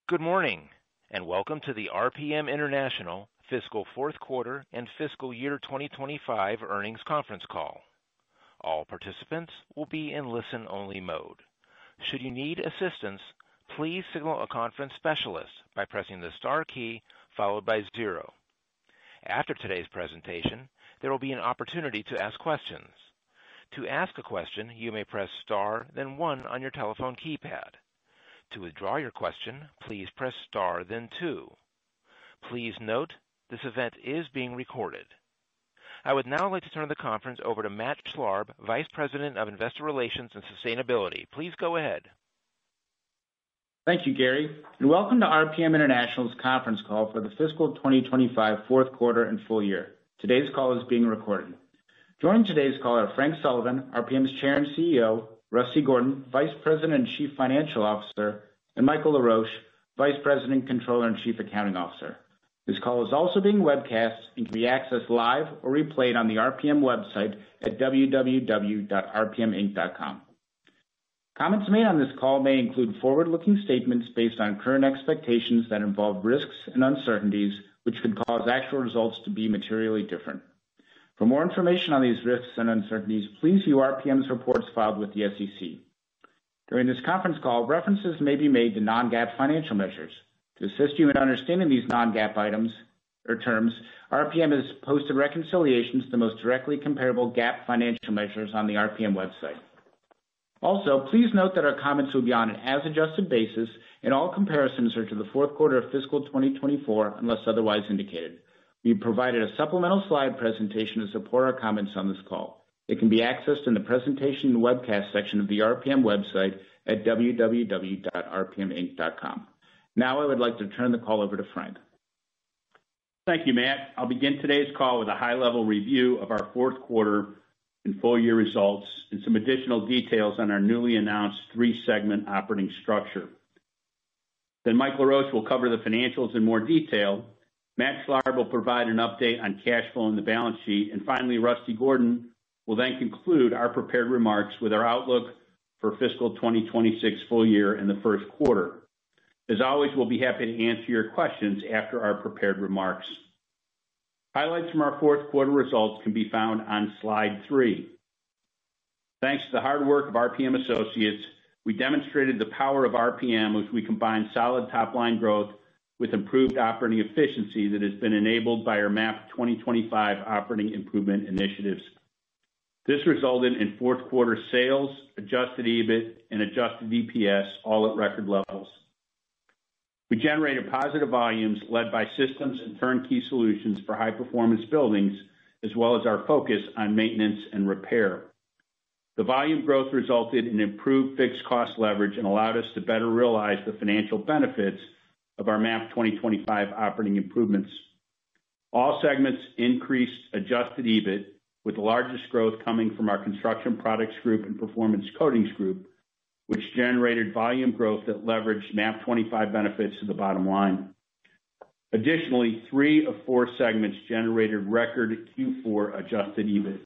Good morning, and welcome to the RPM International Fiscal Fourth Quarter and Fiscal Year 2025 Earnings Conference Call. All participants will be in listen-only mode. Should you need assistance, please signal a conference specialist by pressing the star key followed by 0. After today's presentation, there will be an opportunity to ask questions. To ask a question, you may press star, then 1 on your telephone keypad. To withdraw your question, please press star, then 2. Please note, this event is being recorded. I would now like to turn the conference over to Matt Schlarb, Vice President of Investor Relations and Sustainability. Please go ahead. Thank you, Gary, and welcome to RPM International's conference call for the fiscal 2025 fourth quarter and full year. Today's call is being recorded. Joining today's call are Frank Sullivan, RPM's Chair and CEO, Rusty Gordon, Vice President and Chief Financial Officer, and Michael LaRoche, Vice President, Controller, and Chief Accounting Officer. This call is also being webcast and can be accessed live or replayed on the RPM website at www.rpminc.com. Comments made on this call may include forward-looking statements based on current expectations that involve risks and uncertainties, which could cause actual results to be materially different. For more information on these risks and uncertainties, please view RPM's reports filed with the SEC. During this conference call, references may be made to non-GAAP financial measures. To assist you in understanding these non-GAAP items or terms, RPM has posted reconciliations to the most directly comparable GAAP financial measures on the RPM website. Also, please note that our comments will be on an as-adjusted basis, and all comparisons are to the fourth quarter of fiscal 2024 unless otherwise indicated. We provided a supplemental slide presentation to support our comments on this call. It can be accessed in the presentation and webcast section of the RPM website at www.rpminc.com. Now I would like to turn the call over to Frank. Thank you, Matt. I'll begin today's call with a high-level review of our fourth quarter and full-year results and some additional details on our newly announced three-segment operating structure. Then Mike LaRoche will cover the financials in more detail. Matt Schlarb will provide an update on cash flow and the balance sheet, and finally, Rusty Gordon will then conclude our prepared remarks with our outlook for fiscal 2026 full year and the first quarter. As always, we'll be happy to answer your questions after our prepared remarks. Highlights from our fourth quarter results can be found on slide 3. Thanks to the hard work of RPM associates, we demonstrated the power of RPM as we combined solid top-line growth with improved operating efficiency that has been enabled by our MAP 2025 operating improvement initiatives. This resulted in fourth quarter sales, adjusted EBIT, and adjusted EPS all at record levels. We generated positive volumes led by systems and turnkey solutions for high-performance buildings, as well as our focus on maintenance and repair. The volume growth resulted in improved fixed cost leverage and allowed us to better realize the financial benefits of our MAP 2025 operating improvements. All segments increased adjusted EBIT, with the largest growth coming from our Construction Products Group and Performance Coatings Group, which generated volume growth that leveraged MAP 25 benefits to the bottom line. Additionally, 3 of 4 segments generated record Q4 adjusted EBIT.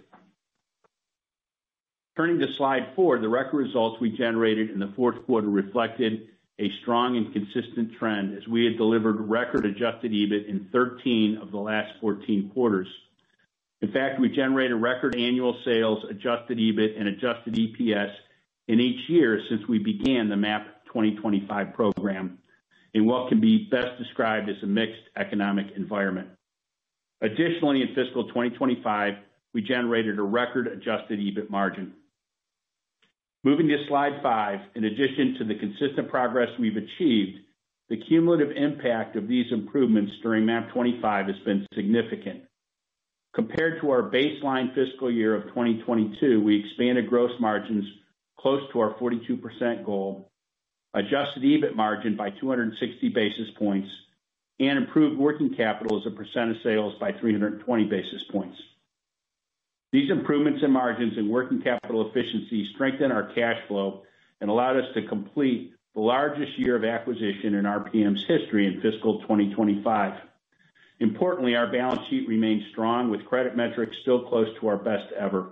Turning to slide 4, the record results we generated in the fourth quarter reflected a strong and consistent trend as we had delivered record adjusted EBIT in 13 of the last 14 quarters. In fact, we generated record annual sales, adjusted EBIT, and adjusted EPS in each year since we began the MAP 2025 program, in what can be best described as a mixed economic environment. Additionally, in fiscal 2025, we generated a record adjusted EBIT margin. Moving to slide 5, in addition to the consistent progress we've achieved, the cumulative impact of these improvements during MAP 25 has been significant. Compared to our baseline fiscal year of 2022, we expanded gross margins close to our 42% goal, adjusted EBIT margin by 260 basis points, and improved working capital as a percent of sales by 320 basis points. These improvements in margins and working capital efficiency strengthened our cash flow and allowed us to complete the largest year of acquisition in RPM's history in fiscal 2025. Importantly, our balance sheet remains strong, with credit metrics still close to our best ever.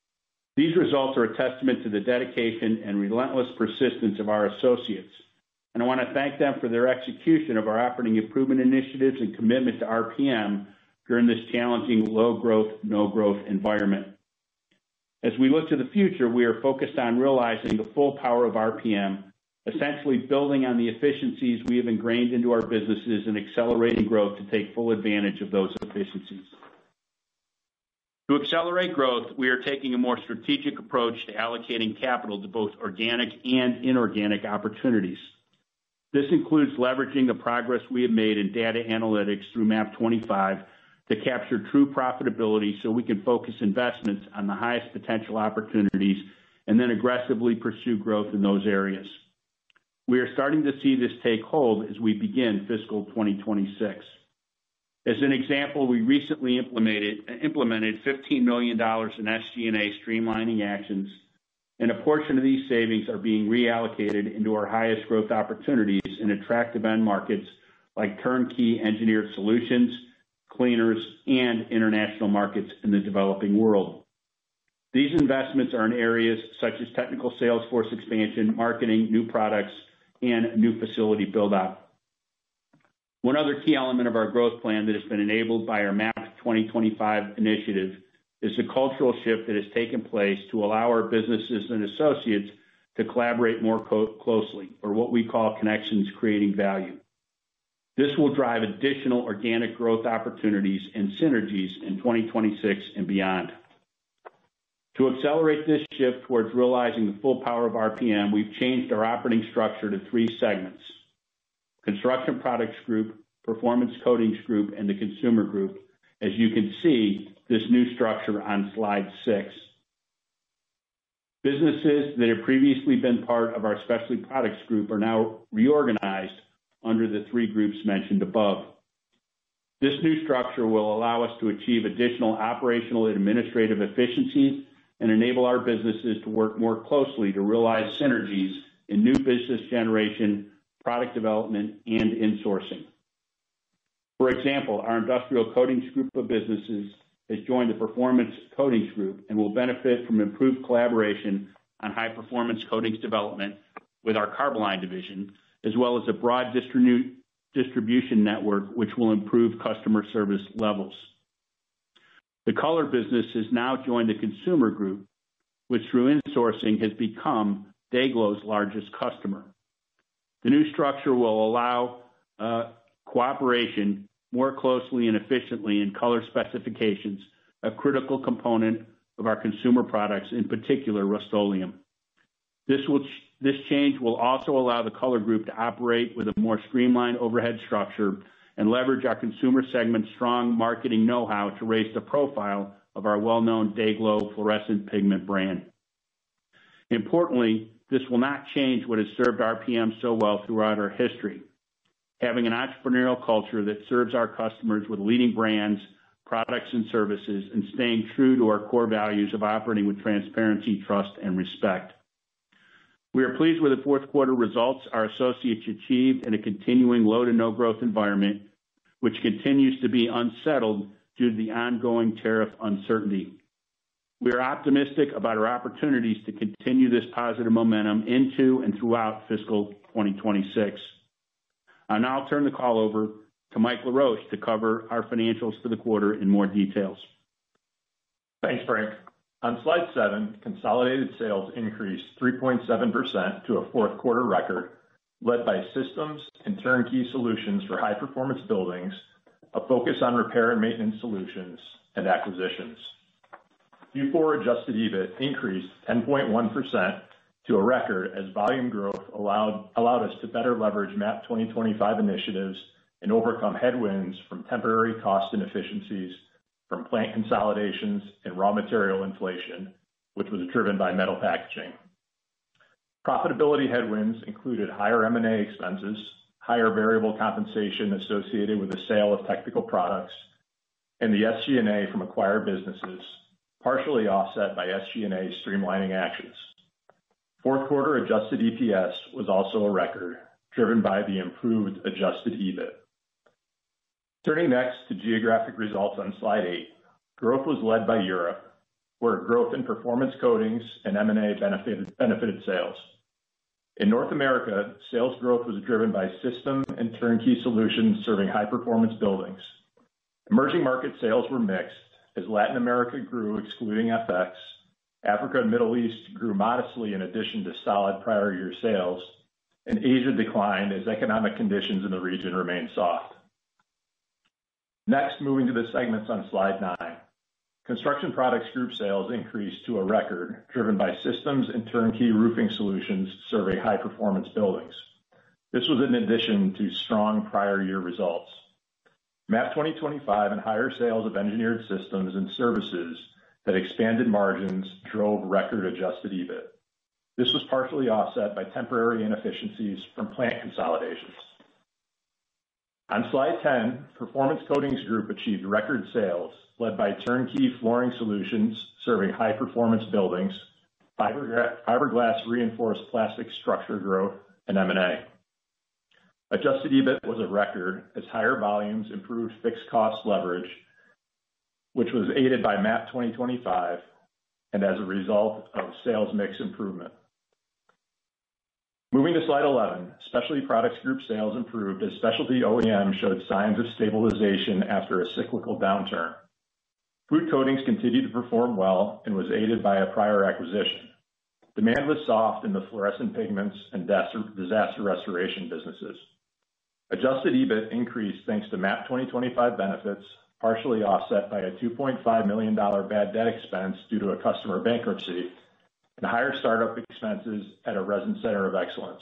These results are a testament to the dedication and relentless persistence of our associates, and I want to thank them for their execution of our operating improvement initiatives and commitment to RPM during this challenging low growth, no growth environment. As we look to the future, we are focused on realizing the full power of RPM, essentially building on the efficiencies we have ingrained into our businesses and accelerating growth to take full advantage of those efficiencies. To accelerate growth, we are taking a more strategic approach to allocating capital to both organic and inorganic opportunities. This includes leveraging the progress we have made in data analytics through MAP 25 to capture true profitability so we can focus investments on the highest potential opportunities and then aggressively pursue growth in those areas. We are starting to see this take hold as we begin fiscal 2026. As an example, we recently implemented $15 million in SG&A streamlining actions, and a portion of these savings are being reallocated into our highest growth opportunities in attractive end markets like turnkey engineered solutions, cleaners, and international markets in the developing world. These investments are in areas such as technical sales force expansion, marketing, new products, and new facility build-out. One other key element of our growth plan that has been enabled by our MAP 2025 initiative is the cultural shift that has taken place to allow our businesses and associates to collaborate more closely, or what we call connections creating value. This will drive additional organic growth opportunities and synergies in 2026 and beyond. To accelerate this shift towards realizing the full power of RPM, we've changed our operating structure to 3 segments: Construction Products Group, Performance Coatings Group, and the Consumer Group, as you can see this new structure on slide 6. Businesses that have previously been part of our Specialty Products Group are now reorganized under the 3 groups mentioned above. This new structure will allow us to achieve additional operational and administrative efficiencies and enable our businesses to work more closely to realize synergies in new business generation, product development, and insourcing. For example, our Industrial Coatings Group of businesses has joined the Performance Coatings Group and will benefit from improved collaboration on high-performance coatings development with our Carboline division, as well as a broad distribution network, which will improve customer service levels. The Color business has now joined the Consumer Group, which through insourcing has become DayGlo's largest customer. The new structure will allow cooperation more closely and efficiently in color specifications, a critical component of our consumer products, in particular Rust-Oleum. This change will also allow the Color Group to operate with a more streamlined overhead structure and leverage our consumer segment's strong marketing know-how to raise the profile of our well-known DayGlo fluorescent pigment brand. Importantly, this will not change what has served RPM so well throughout our history: having an entrepreneurial culture that serves our customers with leading brands, products, and services, and staying true to our core values of operating with transparency, trust, and respect. We are pleased with the fourth quarter results our associates achieved in a continuing low to no growth environment, which continues to be unsettled due to the ongoing tariff uncertainty. We are optimistic about our opportunities to continue this positive momentum into and throughout fiscal 2026. I'll now turn the call over to Mike Laroche to cover our financials for the quarter in more details. Thanks, Frank. On slide 7, consolidated sales increased 3.7% to a fourth quarter record, led by systems and turnkey solutions for high-performance buildings, a focus on repair and maintenance solutions, and acquisitions. Q4 adjusted EBIT increased 10.1% to a record as volume growth allowed us to better leverage MAP 2025 initiatives and overcome headwinds from temporary cost inefficiencies from plant consolidations and raw material inflation, which was driven by metal packaging. Profitability headwinds included higher M&A expenses, higher variable compensation associated with the sale of technical products, and the SG&A from acquired businesses, partially offset by SG&A streamlining actions. Fourth quarter adjusted EPS was also a record, driven by the improved adjusted EBIT. Turning next to geographic results on slide 8, growth was led by Europe, where growth in performance coatings and M&A benefited sales. In North America, sales growth was driven by system and turnkey solutions serving high-performance buildings. Emerging market sales were mixed as Latin America grew, excluding FX. Africa and Middle East grew modestly in addition to solid prior year sales, and Asia declined as economic conditions in the region remained soft. Next, moving to the segments on slide 9. Construction Products Group sales increased to a record, driven by systems and turnkey roofing solutions serving high-performance buildings. This was in addition to strong prior year results. MAP 2025 and higher sales of engineered systems and services that expanded margins drove record adjusted EBIT. This was partially offset by temporary inefficiencies from plant consolidations. On slide 10, Performance Coatings Group achieved record sales, led by turnkey flooring solutions serving high-performance buildings, fiberglass reinforced plastic structure growth, and M&A. Adjusted EBIT was a record as higher volumes improved fixed cost leverage, which was aided by MAP 2025 and as a result of sales mix improvement. Moving to slide 11, Specialty Products Group sales improved as specialty OEM showed signs of stabilization after a cyclical downturn. Food coatings continued to perform well and was aided by a prior acquisition. Demand was soft in the fluorescent pigments and disaster restoration businesses. Adjusted EBIT increased thanks to MAP 2025 benefits, partially offset by a $2.5 million bad debt expense due to a customer bankruptcy, and higher startup expenses at a resin center of excellence.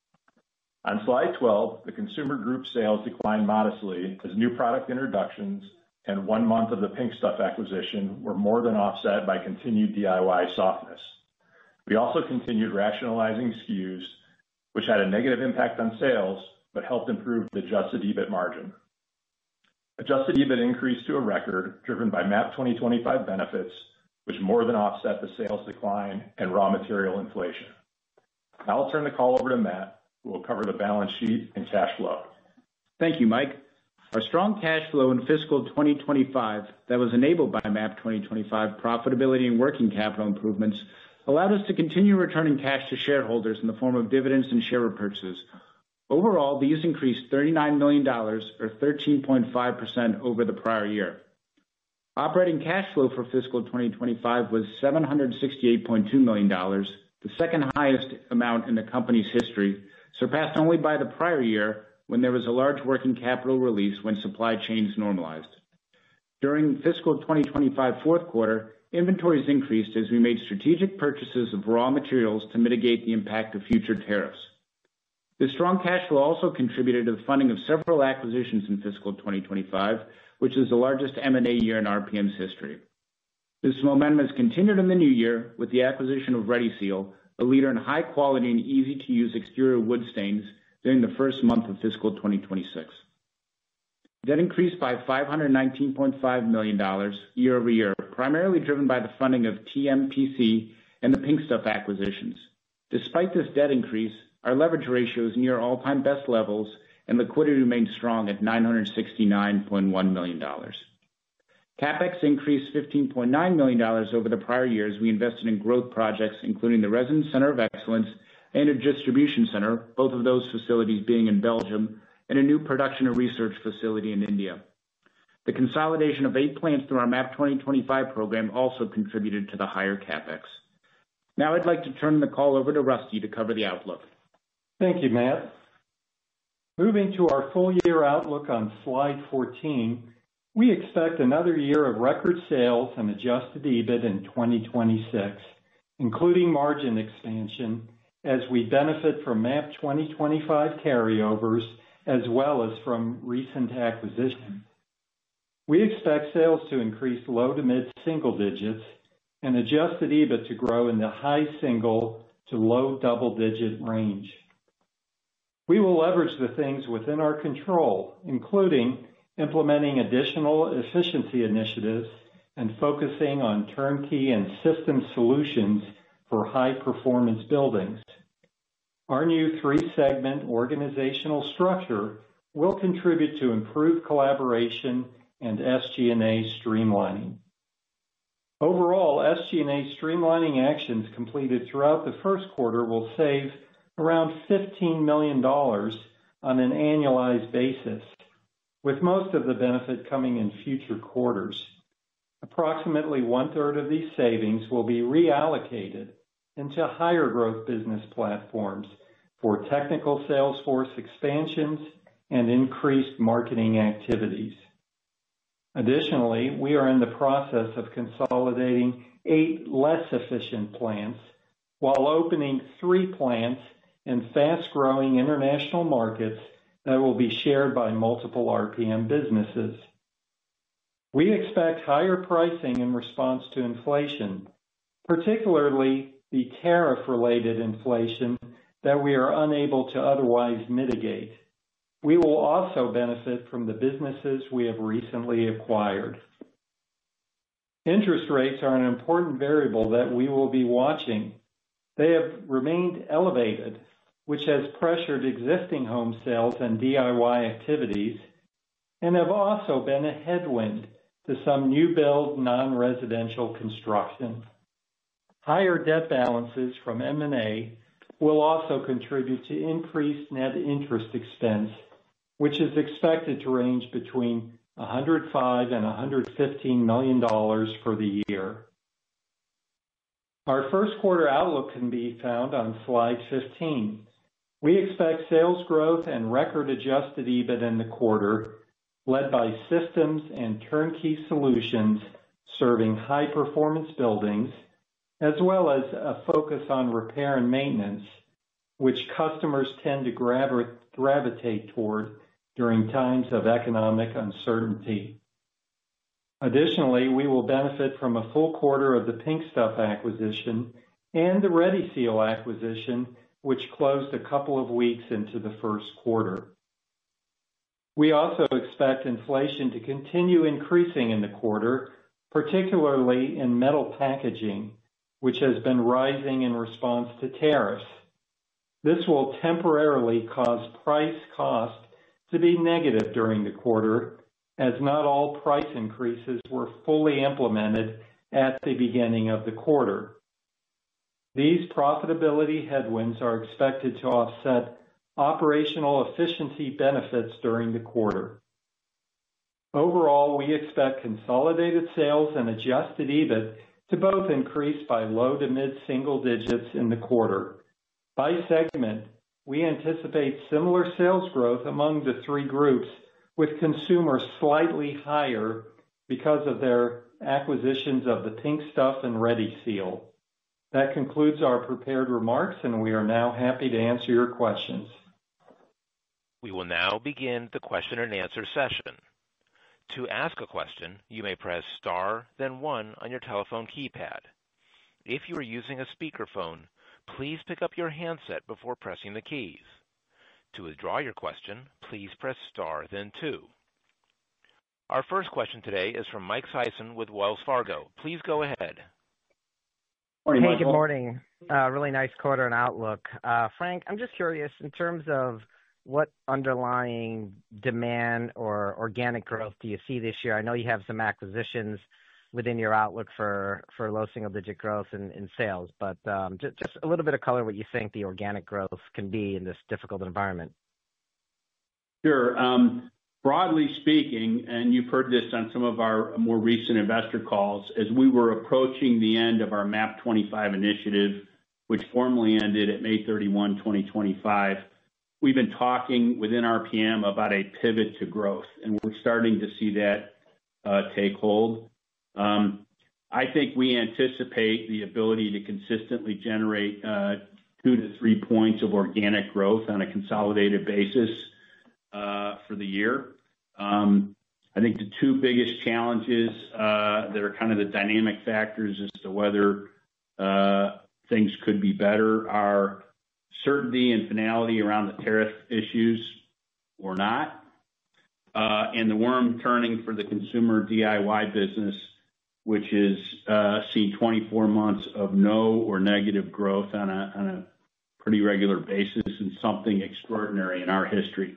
On slide 12, the Consumer Group sales declined modestly as new product introductions and 1 month of the Pink Stuff acquisition were more than offset by continued DIY softness. We also continued rationalizing SKUs, which had a negative impact on sales, but helped improve the adjusted EBIT margin. Adjusted EBIT increased to a record driven by MAP 2025 benefits, which more than offset the sales decline and raw material inflation. Now I'll turn the call over to Matt, who will cover the balance sheet and cash flow. Thank you, Mike. Our strong cash flow in fiscal 2025 that was enabled by MAP 2025 profitability and working capital improvements allowed us to continue returning cash to shareholders in the form of dividends and share repurchases. Overall, these increased $39 million, or 13.5% over the prior year. Operating cash flow for fiscal 2025 was $768.2 million, the second highest amount in the company's history, surpassed only by the prior year when there was a large working capital release when supply chains normalized. During fiscal 2025 fourth quarter, inventories increased as we made strategic purchases of raw materials to mitigate the impact of future tariffs. This strong cash flow also contributed to the funding of several acquisitions in fiscal 2025, which is the largest M&A year in RPM's history. This momentum has continued in the new year with the acquisition of ReadySeal, a leader in high quality and easy to use exterior wood stains during the first month of fiscal 2026. Debt increased by $519.5 million year over year, primarily driven by the funding of TMPC and the Pink Stuff acquisitions. Despite this debt increase, our leverage ratio is near all-time best levels and liquidity remains strong at $969.1 million. CapEx increased $15.9 million over the prior year as we invested in growth projects, including the Resin Center of Excellence and a distribution center, both of those facilities being in Belgium, and a new production and research facility in India. The consolidation of 8 plants through our MAP 2025 program also contributed to the higher CapEx. Now I'd like to turn the call over to Rusty to cover the outlook. Thank you, Matt. Moving to our full year outlook on slide 14, we expect another year of record sales and adjusted EBIT in 2026, including margin expansion as we benefit from MAP 2025 carryovers as well as from recent acquisitions. We expect sales to increase low to mid single digits and adjusted EBIT to grow in the high single to low double digit range. We will leverage the things within our control, including implementing additional efficiency initiatives and focusing on turnkey and system solutions for high-performance buildings. Our new 3-segment organizational structure will contribute to improved collaboration and SG&A streamlining. Overall, SG&A streamlining actions completed throughout the first quarter will save around $15 million on an annualized basis, with most of the benefit coming in future quarters. Approximately one-third of these savings will be reallocated into higher growth business platforms for technical sales force expansions and increased marketing activities. Additionally, we are in the process of consolidating 8 less efficient plants while opening 3 plants in fast-growing international markets that will be shared by multiple RPM businesses. We expect higher pricing in response to inflation, particularly the tariff-related inflation that we are unable to otherwise mitigate. We will also benefit from the businesses we have recently acquired. Interest rates are an important variable that we will be watching. They have remained elevated, which has pressured existing home sales and DIY activities, and have also been a headwind to some new build non-residential construction. Higher debt balances from M&A will also contribute to increased net interest expense, which is expected to range between $105 and $115 million for the year. Our first quarter outlook can be found on slide 15. We expect sales growth and record adjusted EBIT in the quarter, led by systems and turnkey solutions serving high-performance buildings, as well as a focus on repair and maintenance, which customers tend to gravitate toward during times of economic uncertainty. Additionally, we will benefit from a full quarter of the Pink Stuff acquisition and the Ready Seal acquisition, which closed a couple of weeks into the first quarter. We also expect inflation to continue increasing in the quarter, particularly in metal packaging, which has been rising in response to tariffs. This will temporarily cause price cost to be negative during the quarter, as not all price increases were fully implemented at the beginning of the quarter. These profitability headwinds are expected to offset operational efficiency benefits during the quarter. Overall, we expect consolidated sales and adjusted EBIT to both increase by low to mid-single digits in the quarter. By segment, we anticipate similar sales growth among the 3 groups, with consumer slightly higher because of their acquisitions of the Pink Stuff and Ready Seal. That concludes our prepared remarks, and we are now happy to answer your questions. We will now begin the question and answer session. To ask a question, you may press star, then 1 on your telephone keypad. If you are using a speakerphone, please pick up your handset before pressing the keys. To withdraw your question, please press star, then 2. Our first question today is from Mike Sison with Wells Fargo. Please go ahead. Morning, hey, Michael. good morning. Really nice quarter and outlook. Frank, I'm just curious in terms of what underlying demand or organic growth do you see this year? I know you have some acquisitions within your outlook for low single-digit growth in sales, but just a little bit of color what you think the organic growth can be in this difficult environment. Sure. Broadly speaking, and you've heard this on some of our more recent investor calls, as we were approaching the end of our MAP 25 initiative, which formally ended at May 31, 2025, we've been talking within RPM about a pivot to growth, and we're starting to see that take hold. I think we anticipate the ability to consistently generate 2 to 3 points of organic growth on a consolidated basis for the year. I think the 2 biggest challenges that are kind of the dynamic factors as to whether things could be better are certainty and finality around the tariff issues or not, and the worm turning for the consumer DIY business, which is seen 24 months of no or negative growth on a pretty regular basis, and something extraordinary in our history.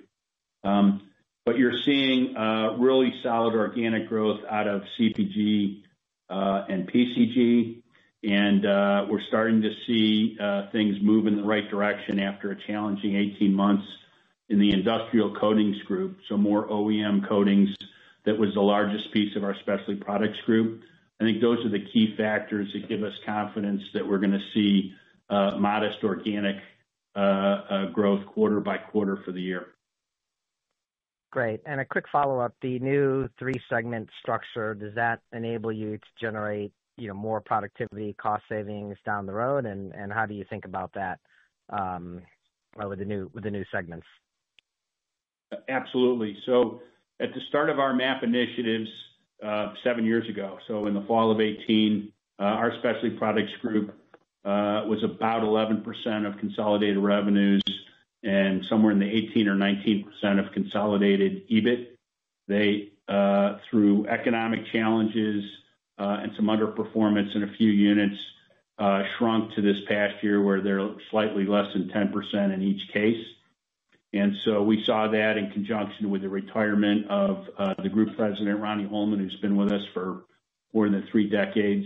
But you're seeing really solid organic growth out of CPG and PCG, and we're starting to see things move in the right direction after a challenging 18 months in the Industrial Coatings Group, so more OEM coatings. That was the largest piece of our Specialty Products Group. I think those are the key factors that give us confidence that we're going to see modest organic growth quarter by quarter for the year. Great. And a quick follow-up, the new three-segment structure, does that enable you to generate, more productivity, cost savings down the road? And how do you think about that with the new segments? Absolutely. So at the start of our MAP initiatives 7 years ago, so in the fall of 2018, our Specialty Products Group was about 11% of consolidated revenues and somewhere in the 18 or 19% of consolidated EBIT. They, through economic challenges and some underperformance in a few units, shrunk to this past year where they're slightly less than 10% in each case. And so we saw that in conjunction with the retirement of the group president, Ronnie Holman, who's been with us for more than 3 decades,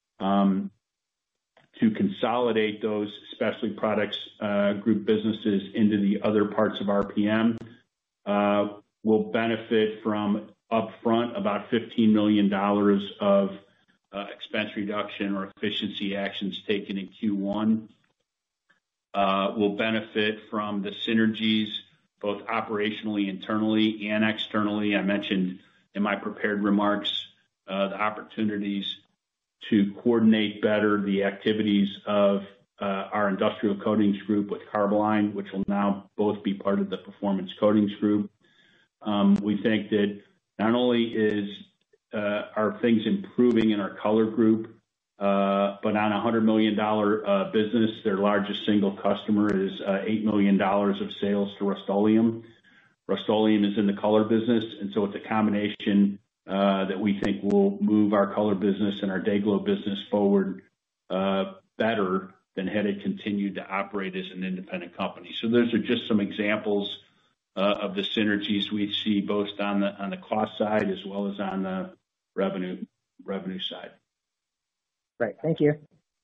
to consolidate those Specialty Products Group businesses into the other parts of RPM. Will benefit from upfront about $15 million of expense reduction or efficiency actions taken in Q1. Will benefit from the synergies, both operationally, internally, and externally. I mentioned in my prepared remarks the opportunities to coordinate better the activities of our Industrial Coatings Group with Carboline, which will now both be part of the Performance Coatings Group. We think that not only are things improving in our Color Group, but on a $100 million business, their largest single customer is $8 million of sales to Rust-Oleum. Rust-Oleum is in the color business, and so it's a combination that we think will move our color business and our Day-Glo business forward better than had it continued to operate as an independent company. So those are just some examples of the synergies we see both on the cost side as well as on the revenue side. Right. Thank you.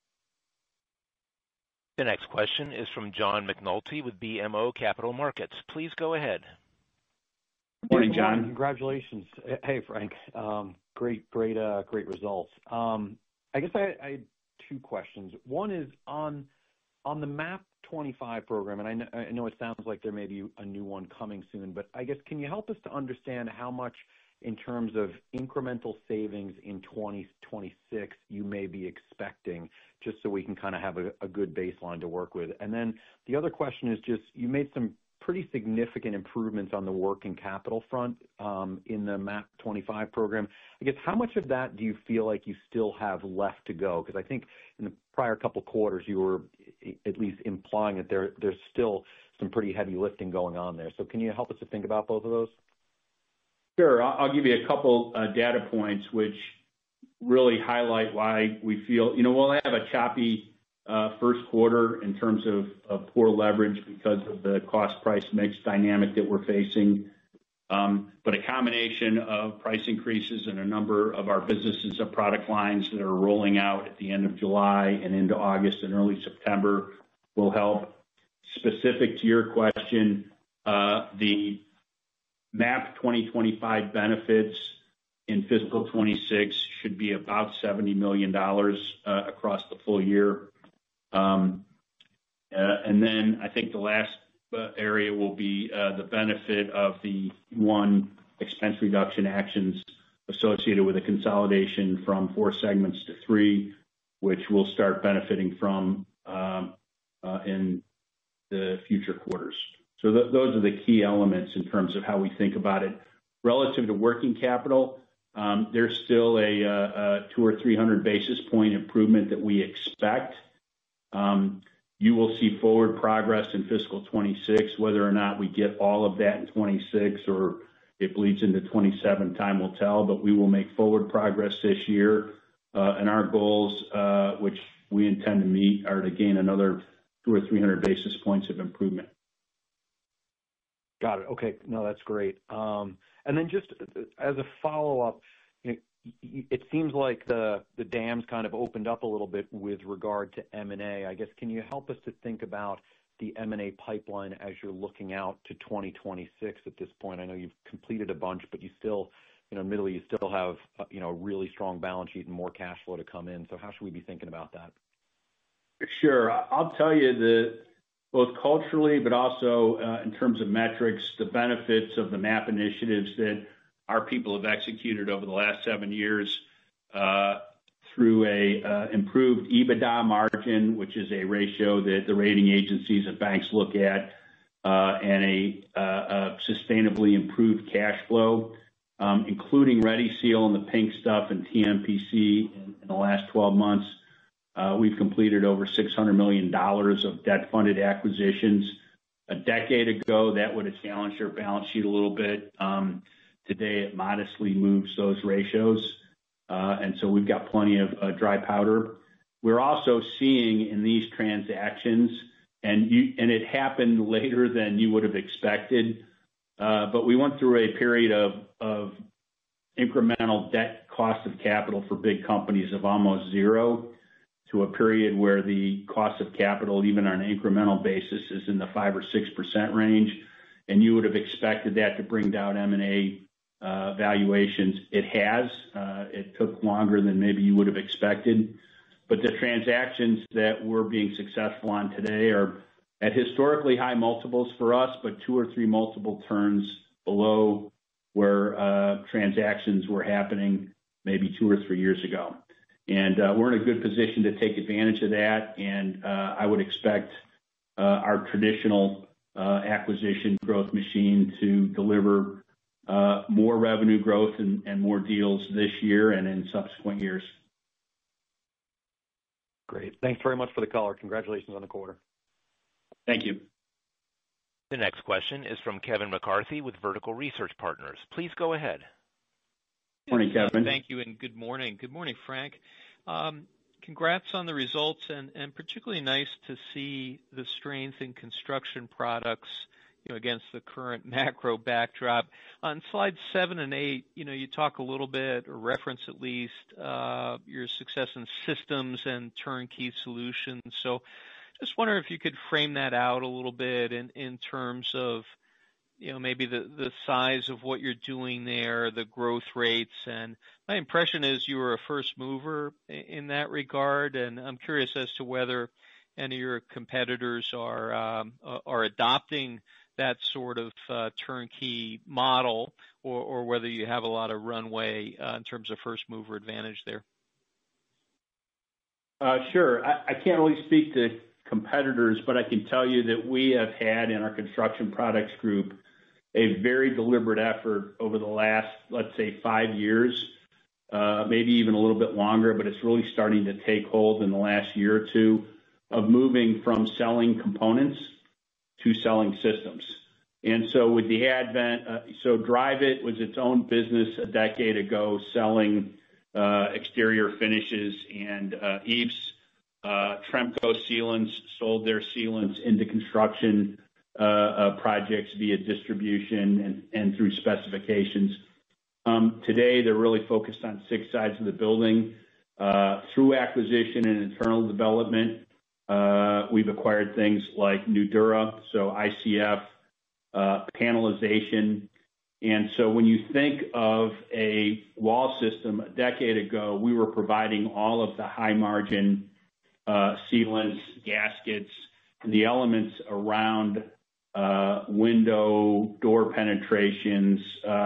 The next question is from John McNulty with BMO Capital Markets. Please go ahead. Morning, John. Congratulations. Hey, Frank. Great results. I guess I had 2 questions. One is on the MAP 25 program, and I know it sounds like there may be a new one coming soon, but I guess can you help us to understand how much in terms of incremental savings in 2026 you may be expecting, just so we can kind of have a good baseline to work with? And then the other question is just, you made some pretty significant improvements on the working capital front in the MAP 25 program. I guess how much of that do you feel like you still have left to go? Because I think in the prior couple quarters you were at least implying that there's still some pretty heavy lifting going on there. So can you help us to think about both of those? Sure. I'll give you a couple data points which really highlight why we feel, we'll have a choppy first quarter in terms of poor leverage because of the cost price mix dynamic that we're facing. But a combination of price increases in a number of our businesses and product lines that are rolling out at the end of July and into August and early September will help. Specific to your question, the MAP 2025 benefits in fiscal 26 should be about $70 million across the full year. And then I think the last area will be the benefit of the expense reduction actions associated with a consolidation from 4 segments to 3, which will start benefiting from in the future quarters. So those are the key elements in terms of how we think about it. Relative to working capital, there's still a 200 or 300 basis point improvement that we expect. You will see forward progress in fiscal 26. Whether or not we get all of that in 26 or it bleeds into 27, time will tell, but we will make forward progress this year. And our goals, which we intend to meet, are to gain another 200 or 300 basis points of improvement. Got it. Okay. No, that's great. And then just as a follow-up, it seems like the dams kind of opened up a little bit with regard to M&A. I guess, can you help us to think about the M&A pipeline as you're looking out to 2026 at this point? I know you've completed a bunch, but you still, admittedly, you still have, a really strong balance sheet and more cash flow to come in. So how should we be thinking about that? Sure. I'll tell you that both culturally, but also in terms of metrics, the benefits of the MAP initiatives that our people have executed over the last 7 years through a improved EBITDA margin, which is a ratio that the rating agencies and banks look at, and a sustainably improved cash flow, including Ready Seal and the pink stuff and TMPC in the last 12 months. We've completed over $600 million of debt-funded acquisitions. A decade ago, that would have challenged our balance sheet a little bit. Today, it modestly moves those ratios. And so we've got plenty of dry powder. We're also seeing in these transactions, and it happened later than you would have expected, but we went through a period of incremental debt cost of capital for big companies of almost zero to a period where the cost of capital, even on an incremental basis, is in the 5 or 6% range. And you would have expected that to bring down M&A valuations. It has. It took longer than maybe you would have expected. But the transactions that we're being successful on today are at historically high multiples for us, but 2 or 3 multiple turns below where transactions were happening maybe 2 or 3 years ago. And we're in a good position to take advantage of that. And I would expect our traditional acquisition growth machine to deliver more revenue growth and more deals this year and in subsequent years. Great. Thanks very much for the call. Congratulations on the quarter. Thank you. The next question is from Kevin McCarthy with Vertical Research Partners. Please go ahead. Morning, Kevin. Thank you, and good morning. Good morning, Frank. Congrats on the results, and particularly nice to see the strength in construction products, against the current macro backdrop. On slides 7 and 8, you talk a little bit, or reference at least, your success in systems and turnkey solutions. So just wonder if you could frame that out a little bit in terms of, maybe the size of what you're doing there, the growth rates. And my impression is you were a first mover in that regard, and I'm curious as to whether any of your competitors are adopting that sort of turnkey model, or whether you have a lot of runway in terms of first mover advantage there. Sure. I can't really speak to competitors, but I can tell you that we have had in our construction products group a very deliberate effort over the last, let's say, 5 years, maybe even a little bit longer, but it's really starting to take hold in the last year or two, of moving from selling components to selling systems. And so with the advent, Dryvit was its own business a decade ago, selling exterior finishes and EIFS. Tremco Sealants sold their sealants into construction projects via distribution and through specifications. Today, they're really focused on 6 sides of the building. Through acquisition and internal development, we've acquired things like Nudura, so ICF, panelization. And so when you think of a wall system a decade ago, we were providing all of the high margin sealants, gaskets, and the elements around window, door penetrations,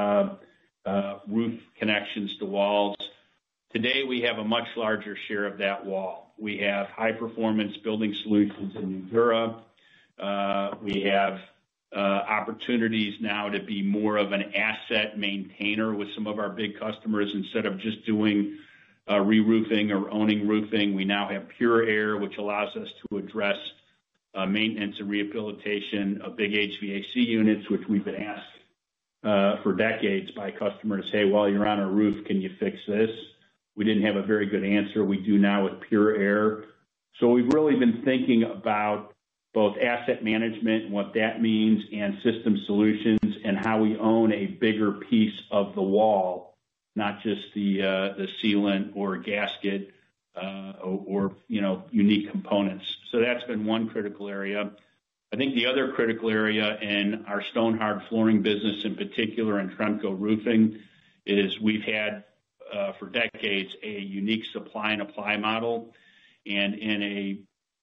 roof connections to walls. Today, we have a much larger share of that wall. We have high-performance building solutions in Nudura. We have opportunities now to be more of an asset maintainer with some of our big customers. Instead of just doing re-roofing or owning roofing, we now have Pure Air, which allows us to address maintenance and rehabilitation of big HVAC units, which we've been asked for decades by customers. Hey, while you're on a roof, can you fix this? We didn't have a very good answer. We do now with Pure Air. So we've really been thinking about both asset management and what that means, and system solutions, and how we own a bigger piece of the wall not just the sealant or gasket or unique components. So that's been one critical area. I think the other critical area in our Stonhard flooring business, in particular, and Tremco Roofing, is we've had for decades a unique supply and apply model, and in a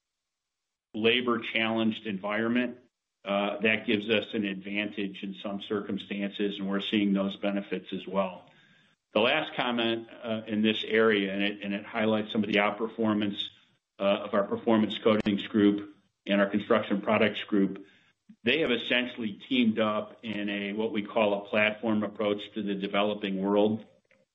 labor-challenged environment, that gives us an advantage in some circumstances, and we're seeing those benefits as well. The last comment in this area, and it highlights some of the outperformance of our Performance Coatings Group and our Construction Products Group. They have essentially teamed up in what we call a platform approach to the developing world.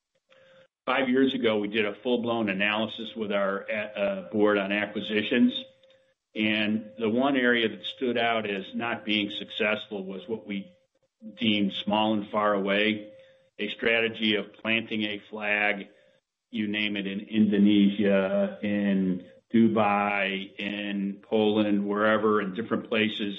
5 years ago, we did a full-blown analysis with our board on acquisitions, and the one area that stood out as not being successful was what we deemed small and far away, a strategy of planting a flag, you name it, in Indonesia, in Dubai, in Poland, wherever, in different places.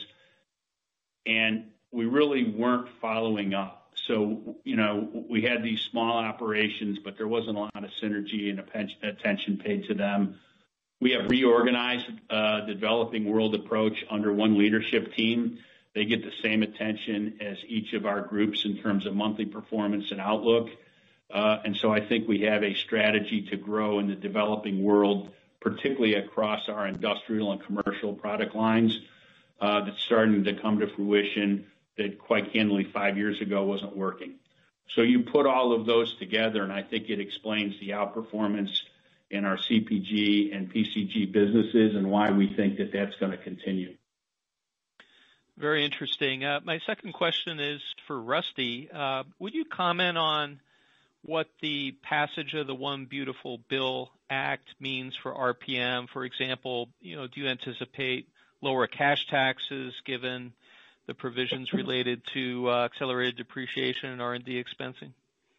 And we really weren't following up. So, we had these small operations, but there wasn't a lot of synergy and attention paid to them. We have reorganized the developing world approach under one leadership team. They get the same attention as each of our groups in terms of monthly performance and outlook. And so I think we have a strategy to grow in the developing world, particularly across our industrial and commercial product lines, that's starting to come to fruition that, quite candidly, 5 years ago wasn't working. So you put all of those together, and I think it explains the outperformance in our CPG and PCG businesses and why we think that that's going to continue. Very interesting. My second question is for Rusty. Would you comment on what the passage of the One Beautiful Bill Act means for RPM? For example, do you anticipate lower cash taxes given the provisions related to accelerated depreciation and R&D expensing?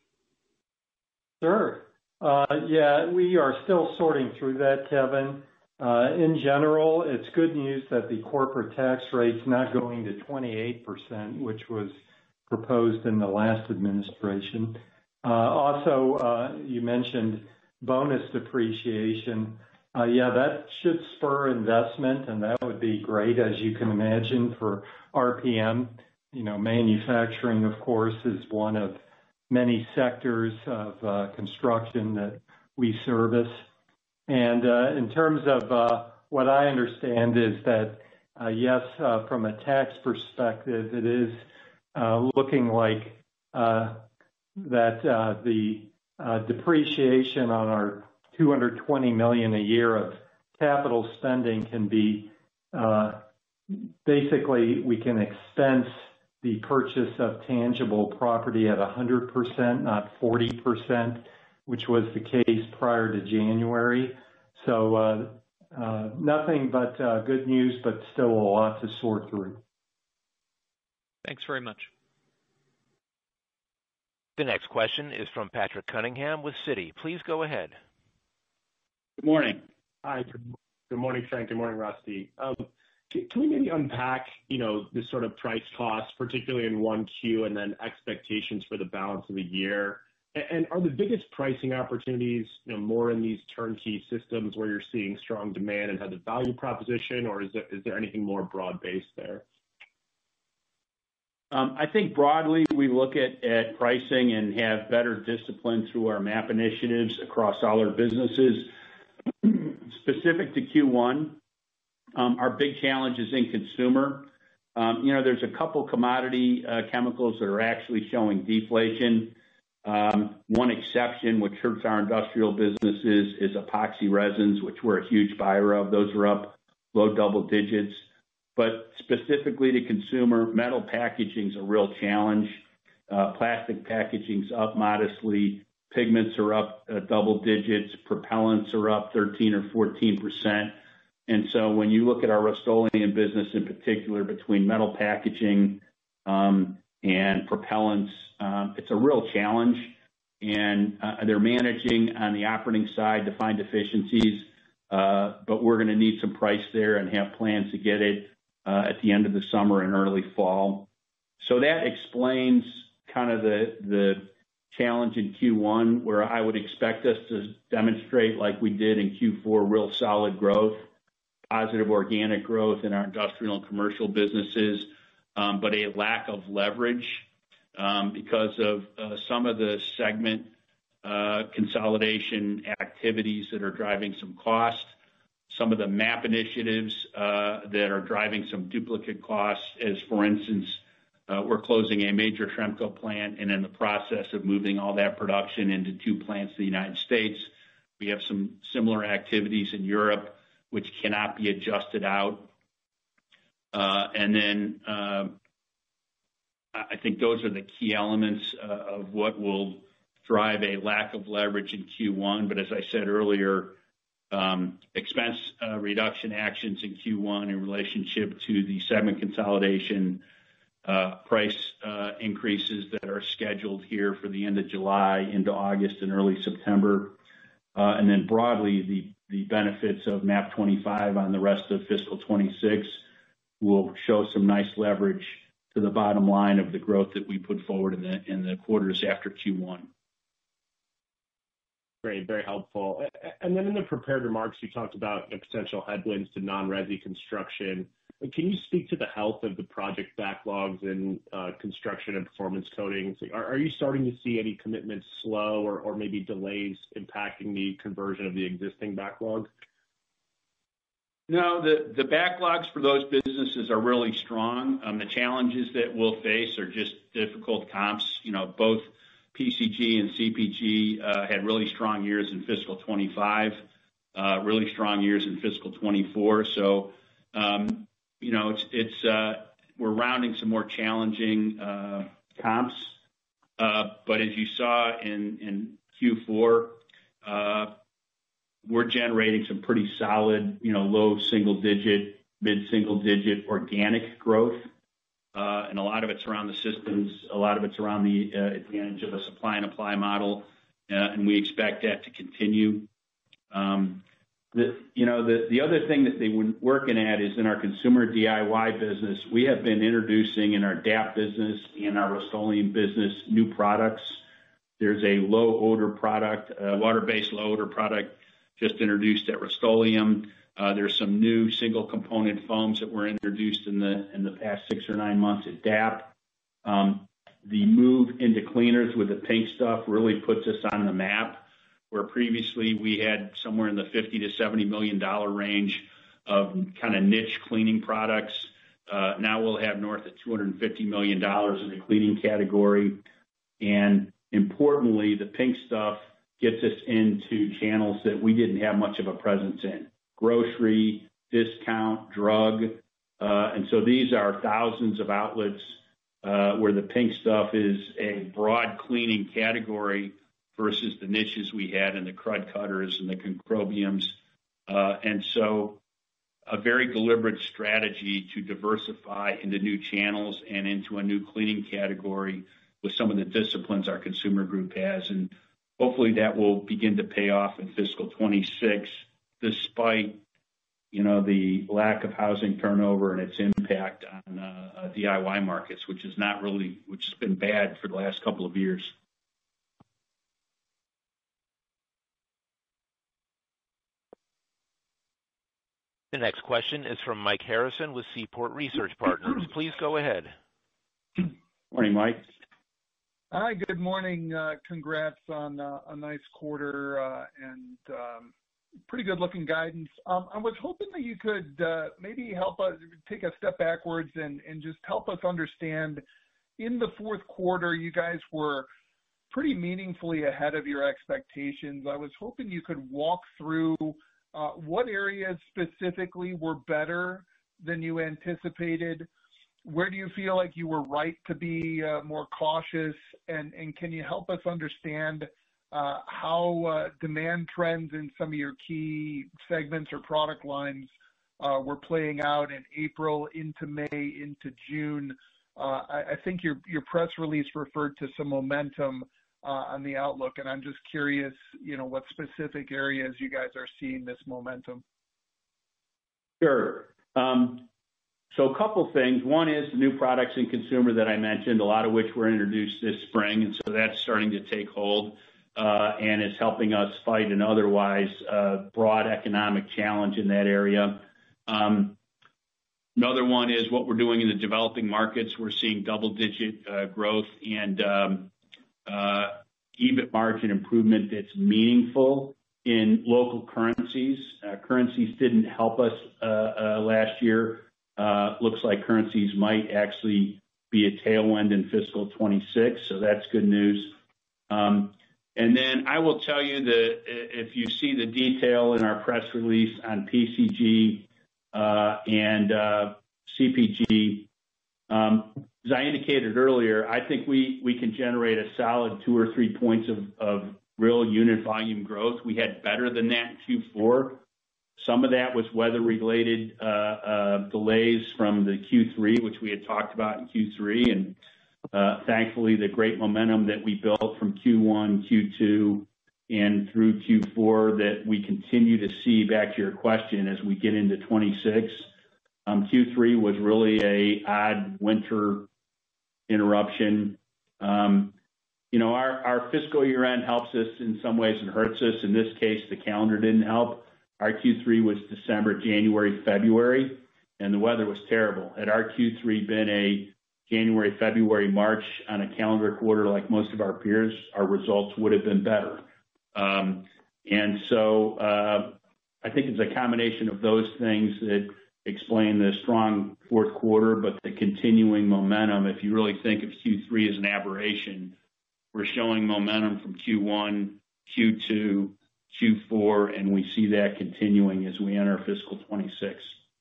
Sure. Yeah, we are still sorting through that, Kevin. In general, it's good news that the corporate tax rate's not going to 28%, which was proposed in the last administration. Also, you mentioned bonus depreciation. Yeah, that should spur investment, and that would be great, as you can imagine, for RPM. Manufacturing, of course, is one of many sectors of construction that we service. And in terms of what I understand is that, yes, from a tax perspective, it is looking like that the depreciation on our $220 million a year of capital spending can be basically we can expense the purchase of tangible property at 100%, not 40%, which was the case prior to January. So nothing but good news, but still a lot to sort through. Thanks very much. The next question is from Patrick Cunningham with Citi. Please go ahead. Good morning. Hi. Good morning, Frank. Good morning, Rusty. Can we maybe unpack, this sort of price cost, particularly in 1Q, and then expectations for the balance of the year? And are the biggest pricing opportunities, more in these turnkey systems where you're seeing strong demand and have the value proposition, or is there anything more broad-based there? I think broadly we look at pricing and have better discipline through our MAP initiatives across all our businesses. Specific to Q1, our big challenge is in consumer. There's a couple commodity chemicals that are actually showing deflation. One exception, which hurts our industrial businesses, is epoxy resins, which we're a huge buyer of. Those are up low double digits. But specifically to consumer, metal packaging is a real challenge. Plastic packaging's up modestly. Pigments are up double digits. Propellants are up 13 or 14%. And so when you look at our Rust-Oleum business in particular, between metal packaging and propellants, it's a real challenge. And they're managing on the operating side to find efficiencies, but we're going to need some price there and have plans to get it at the end of the summer and early fall. So that explains kind of the challenge challenge in Q1 where I would expect us to demonstrate, like we did in Q4, real solid growth, positive organic growth in our industrial and commercial businesses, but a lack of leverage because of some of the segment consolidation activities that are driving some cost, some of the MAP initiatives that are driving some duplicate costs, as for instance, we're closing a major Tremco plant and in the process of moving all that production into 2 plants in the United States. We have some similar activities in Europe, which cannot be adjusted out. I think those are the key elements of what will drive a lack of leverage in Q1. But as I said earlier, expense reduction actions in Q1 in relationship to the segment consolidation, price increases that are scheduled here for the end of July into August and early September, and then broadly the benefits of MAP 25 on the rest of fiscal 26 will show some nice leverage to the bottom line of the growth that we put forward in the quarters after Q1. Great, very helpful. And then in the prepared remarks, you talked about the potential headwinds to non-resi construction. Can you speak to the health of the project backlogs in construction and performance coatings? Are you starting to see any commitments slow or maybe delays impacting the conversion of the existing backlog? No, the backlogs for those businesses are really strong. The challenges that we'll face are just difficult comps. Both PCG and CPG had really strong years in fiscal 25, really strong years in fiscal 24. So, we're rounding some more challenging comps. But as you saw in Q4, we're generating some pretty solid, low single-digit, mid-single-digit organic growth. And a lot of it's around the systems. A lot of it's around the advantage of a supply and apply model. And we expect that to continue. The other thing that they were working at is in our consumer DIY business, we have been introducing in our DAP business and our Rust-Oleum business new products. There's a low odor product, water-based low odor product just introduced at Rust-Oleum. There's some new single component foams that were introduced in the past 6 or 9 months at DAP. The move into cleaners with the Pink Stuff really puts us on the map, where previously we had somewhere in the $50 to $70 million range of kind of niche cleaning products. Now we'll have north of $250 million in the cleaning category. And importantly, the Pink Stuff gets us into channels that we didn't have much of a presence in: grocery, discount, drug. And so these are thousands of outlets where the Pink Stuff is a broad cleaning category versus the niches we had in the Crud Cutters and the Concrobiums. And so a very deliberate strategy to diversify into new channels and into a new cleaning category with some of the disciplines our consumer group has. And hopefully that will begin to pay off in fiscal 26, despite, the lack of housing turnover and its impact on DIY markets, which has been bad for the last couple of years. The next question is from Mike Harrison with Seaport Research Partners. Please go ahead. Morning, Mike. Hi, good morning. Congrats on a nice quarter and pretty good looking guidance. I was hoping that you could maybe help us take a step backwards and just help us understand, in the fourth quarter, you guys were pretty meaningfully ahead of your expectations. I was hoping you could walk through what areas specifically were better than you anticipated. Where do you feel like you were right to be more cautious? And can you help us understand how demand trends in some of your key segments or product lines were playing out in April, into May, into June? I think your press release referred to some momentum on the outlook, and I'm just curious, what specific areas you guys are seeing this momentum. Sure. A couple things. One is the new products in consumer that I mentioned, a lot of which were introduced this spring, and so that's starting to take hold, and is helping us fight an otherwise broad economic challenge in that area. Another one is what we're doing in the developing markets. We're seeing double-digit growth and EBIT margin improvement that's meaningful in local currencies. Currencies didn't help us last year. Looks like currencies might actually be a tailwind in fiscal 26, so that's good news. And then I will tell you that if you see the detail in our press release on PCG and CPG, as I indicated earlier, I think we can generate a solid 2 or 3 points of real unit volume growth. We had better than that in Q4. Some of that was weather-related delays from the Q3, which we had talked about in Q3, and thankfully, the great momentum that we built from Q1, Q2, and through Q4 that we continue to see, back to your question, as we get into 26. Q3 was really a odd winter interruption. Our fiscal year end helps us in some ways and hurts us. In this case, the calendar didn't help. Our Q3 was December, January, February, and the weather was terrible. Had our Q3 been a January, February, March on a calendar quarter like most of our peers, our results would have been better. And so I think it's a combination of those things that explain the strong fourth quarter, but the continuing momentum. If you really think of Q3 as an aberration, we're showing momentum from Q1, Q2, Q4, and we see that continuing as we enter fiscal 26.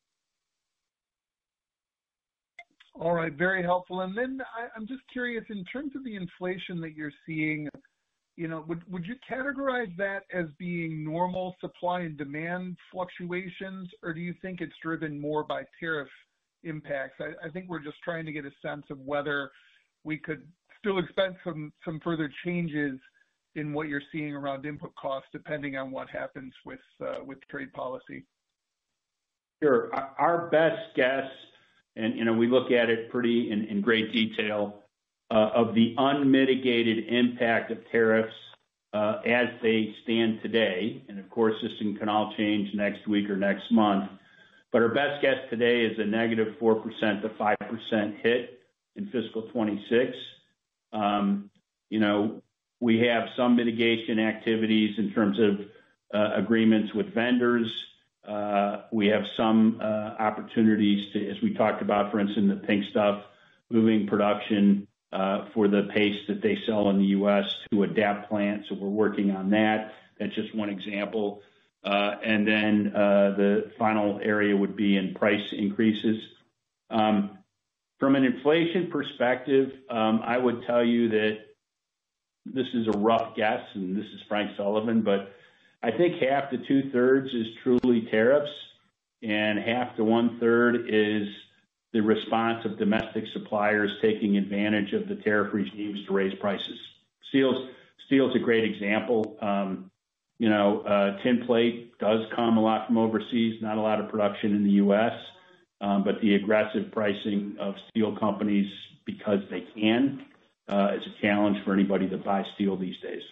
All right, very helpful. And then I'm just curious, in terms of the inflation that you're seeing, would you categorize that as being normal supply and demand fluctuations, or do you think it's driven more by tariff impacts? I think we're just trying to get a sense of whether we could still expect some further changes in what you're seeing around input costs, depending on what happens with trade policy. Sure. Our best guess, and we look at it pretty in great detail, of the unmitigated impact of tariffs as they stand today. And of course, this can all change next week or next month. But our best guess today is a negative 4% to 5% hit in fiscal 26. We have some mitigation activities in terms of agreements with vendors. We have some opportunities to, as we talked about, for instance, the Pink Stuff, moving production for the paste that they sell in the U.S. to adapt plants. So we're working on that. That's just one example. And then the final area would be in price increases. From an inflation perspective, I would tell you that this is a rough guess, and this is Frank Sullivan, but I think half to 2/3 is truly tariffs, and half to 1/3 is the response of domestic suppliers taking advantage of the tariff regimes to raise prices. Steel's a great example. Tin plate does come a lot from overseas, not a lot of production in the U.S., but the aggressive pricing of steel companies because they can is a challenge for anybody that buys steel these days.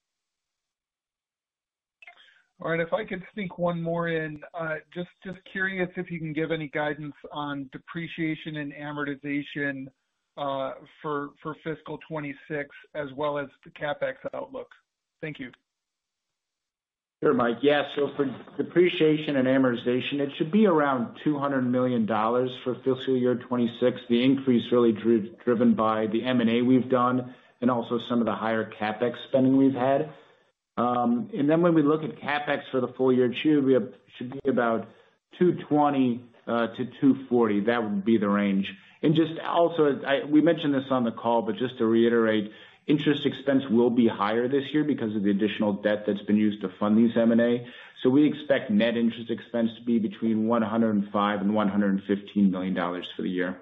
All right, if I could sneak one more in, just curious if you can give any guidance on depreciation and amortization for fiscal 26, as well as the CapEx outlook. Thank you. Sure, Mike. Yeah, so for depreciation and amortization, it should be around $200 million for fiscal year 26. The increase really driven by the M&A we've done and also some of the higher CapEx spending we've had. And then when we look at CapEx for the full year, it should be about 220 to 240. That would be the range. And just also, we mentioned this on the call, but just to reiterate, interest expense will be higher this year because of the additional debt that's been used to fund these M&A. So we expect net interest expense to be between $105 and $115 million for the year.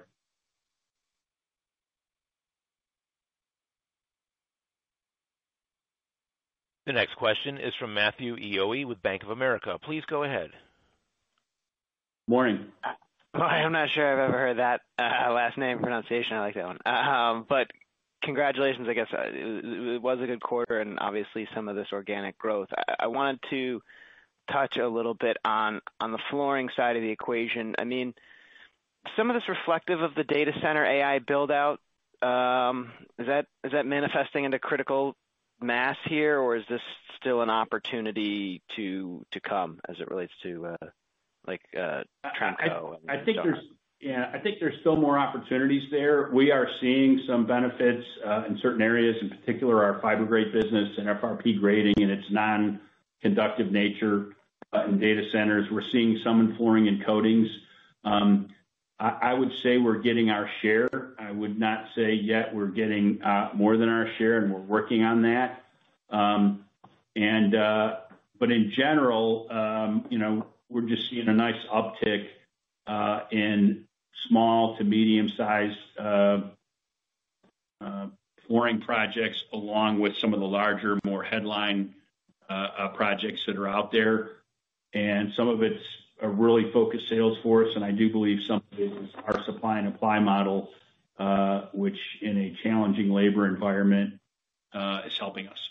The next question is from Matthew Eoe with Bank of America. Please go ahead. Morning. Well, I'm not sure I've ever heard that last name pronunciation. I like that one. But congratulations, I guess. It was a good quarter and obviously some of this organic growth. I wanted to touch a little bit on the flooring side of the equation. I mean, some of this reflective of the data center AI build out. Is that manifesting into critical mass here, or is this still an opportunity to come as it relates to Tremco? I think there's still more opportunities there. We are seeing some benefits in certain areas, in particular our fiber grade business and FRP grading and its non-conductive nature in data centers. We're seeing some in flooring and coatings. I would say we're getting our share. I would not say yet we're getting more than our share, and we're working on that. But in general, we're just seeing a nice uptick in small to medium-sized flooring projects, along with some of the larger, more headline projects that are out there. And some of it's a really focused sales force, and I do believe some of it is our supply and apply model, which in a challenging labor environment is helping us.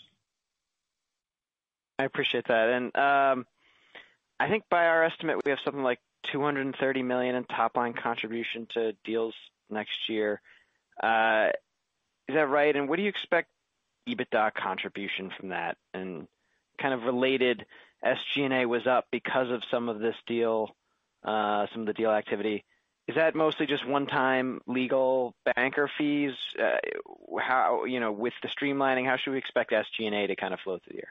I appreciate that. And I think by our estimate, we have something like $230 million in top line contribution to deals next year. Is that right? And what do you expect EBITDA contribution from that? And kind of related, SG&A was up because of some of this deal, some of the deal activity. Is that mostly just one-time legal banker fees? How, with the streamlining, how should we expect SG&A to kind of flow through the year?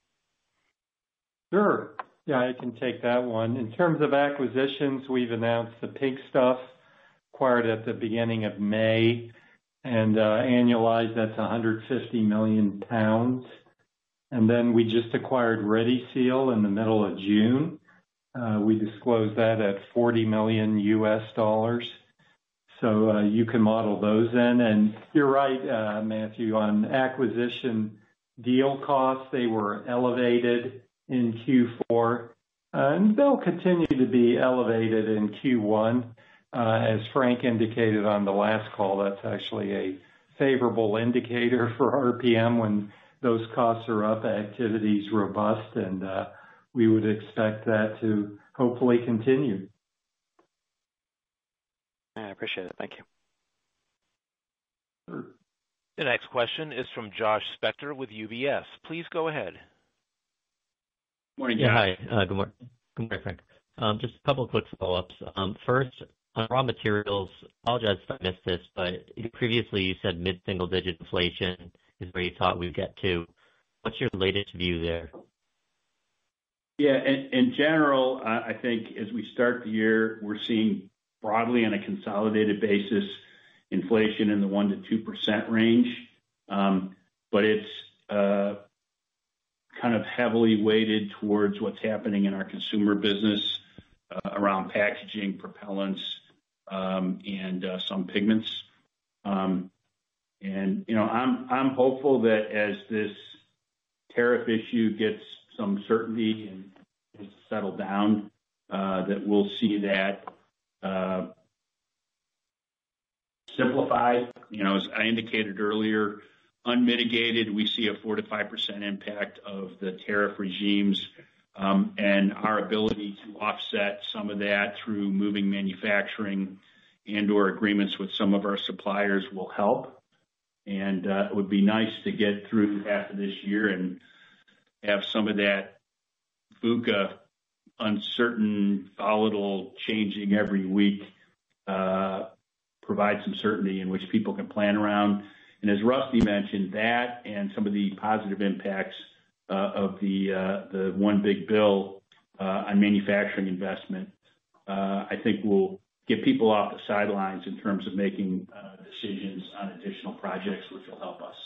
Sure. Yeah, I can take that one. In terms of acquisitions, we've announced the Pink Stuff, acquired at the beginning of May, and annualized, that's 150 million pounds. And then we just acquired Ready Seal in the middle of June. We disclosed that at $40 million US. So you can model those in. And you're right, Matthew, on acquisition deal costs, they were elevated in Q4, and they'll continue to be elevated in Q1. As Frank indicated on the last call, that's actually a favorable indicator for RPM. When those costs are up, activity's robust, and we would expect that to hopefully continue. I appreciate it. Thank you. Sure. The next question is from Josh Spector with UBS. Please go ahead. Morning, Josh. Yeah, hi. Good morning. Good morning, Frank. Just a couple of quick follow-ups. First, on raw materials, apologize if I missed this, but previously you said mid-single-digit inflation is where you thought we'd get to. What's your latest view there? Yeah, in general, I think as we start the year, we're seeing broadly on a consolidated basis inflation in the 1% to 2% range. But it's kind of heavily weighted towards what's happening in our consumer business around packaging, propellants, and some pigments. I'm hopeful that as this tariff issue gets some certainty and is settled down, that we'll see that simplified. As I indicated earlier, unmitigated, we see a 4% to 5% impact of the tariff regimes, and our ability to offset some of that through moving manufacturing and/or agreements with some of our suppliers will help. And it would be nice to get through half of this year and have some of that VUCA uncertain, volatile, changing every week, provide some certainty in which people can plan around. And as Rusty mentioned, that and some of the positive impacts of the one big bill on manufacturing investment, I think will get people off the sidelines in terms of making decisions on additional projects, which will help us.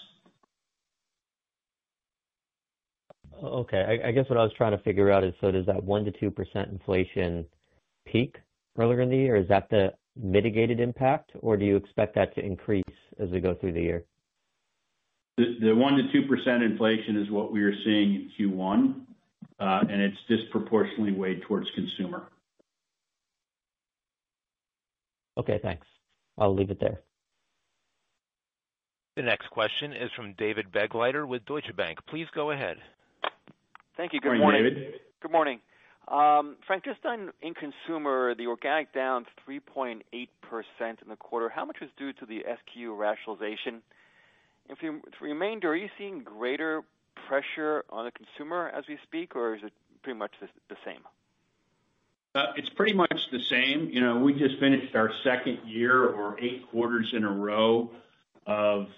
Okay, I guess what I was trying to figure out is, so does that 1% to 2% inflation peak earlier in the year? Is that the mitigated impact, or do you expect that to increase as we go through the year? The 1% to 2% inflation is what we are seeing in Q1, and it's disproportionately weighed towards consumer. Okay, thanks. I'll leave it there. The next question is from David Begleiter with Deutsche Bank. Please go ahead. Thank you. Good morning. David. Good morning. Frank, just in consumer, the organic down 3.8% in the quarter. How much was due to the SKU rationalization? And for the remainder, are you seeing greater pressure on the consumer as we speak, or is it pretty much the same? It's pretty much the same. We just finished our second year or 8 quarters in a row of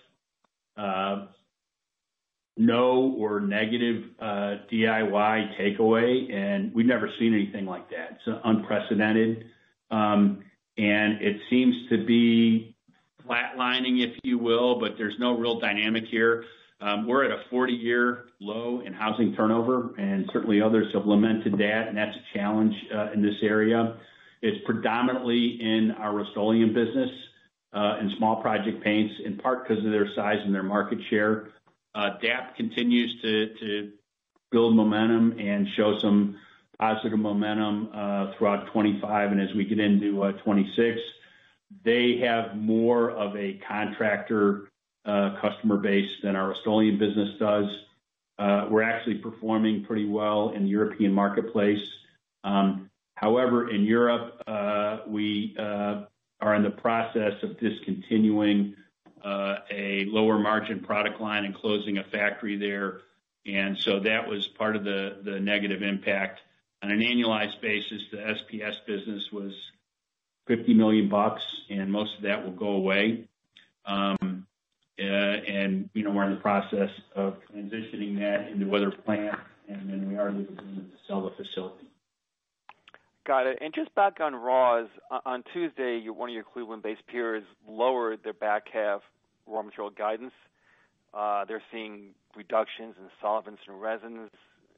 no or negative DIY takeaway, and we've never seen anything like that. It's unprecedented, and it seems to be flatlining, if you will, but there's no real dynamic here. We're at a 40-year low in housing turnover, and certainly others have lamented that, and that's a challenge in this area. It's predominantly in our Rust-Oleum business and small project paints, in part because of their size and their market share. DAP continues to build momentum and show some positive momentum throughout 25, and as we get into 26, they have more of a contractor customer base than our Rust-Oleum business does. We're actually performing pretty well in the European marketplace. However, in Europe, we are in the process of discontinuing a lower margin product line and closing a factory there. And so that was part of the negative impact. On an annualized basis, the SPS business was $50 million, and most of that will go away. And we're in the process of transitioning that into other plants, and then we are looking to sell the facility. Got it. And just back on raws, on Tuesday, one of your Cleveland-based peers lowered their back half raw material guidance. They're seeing reductions in solvents and resins.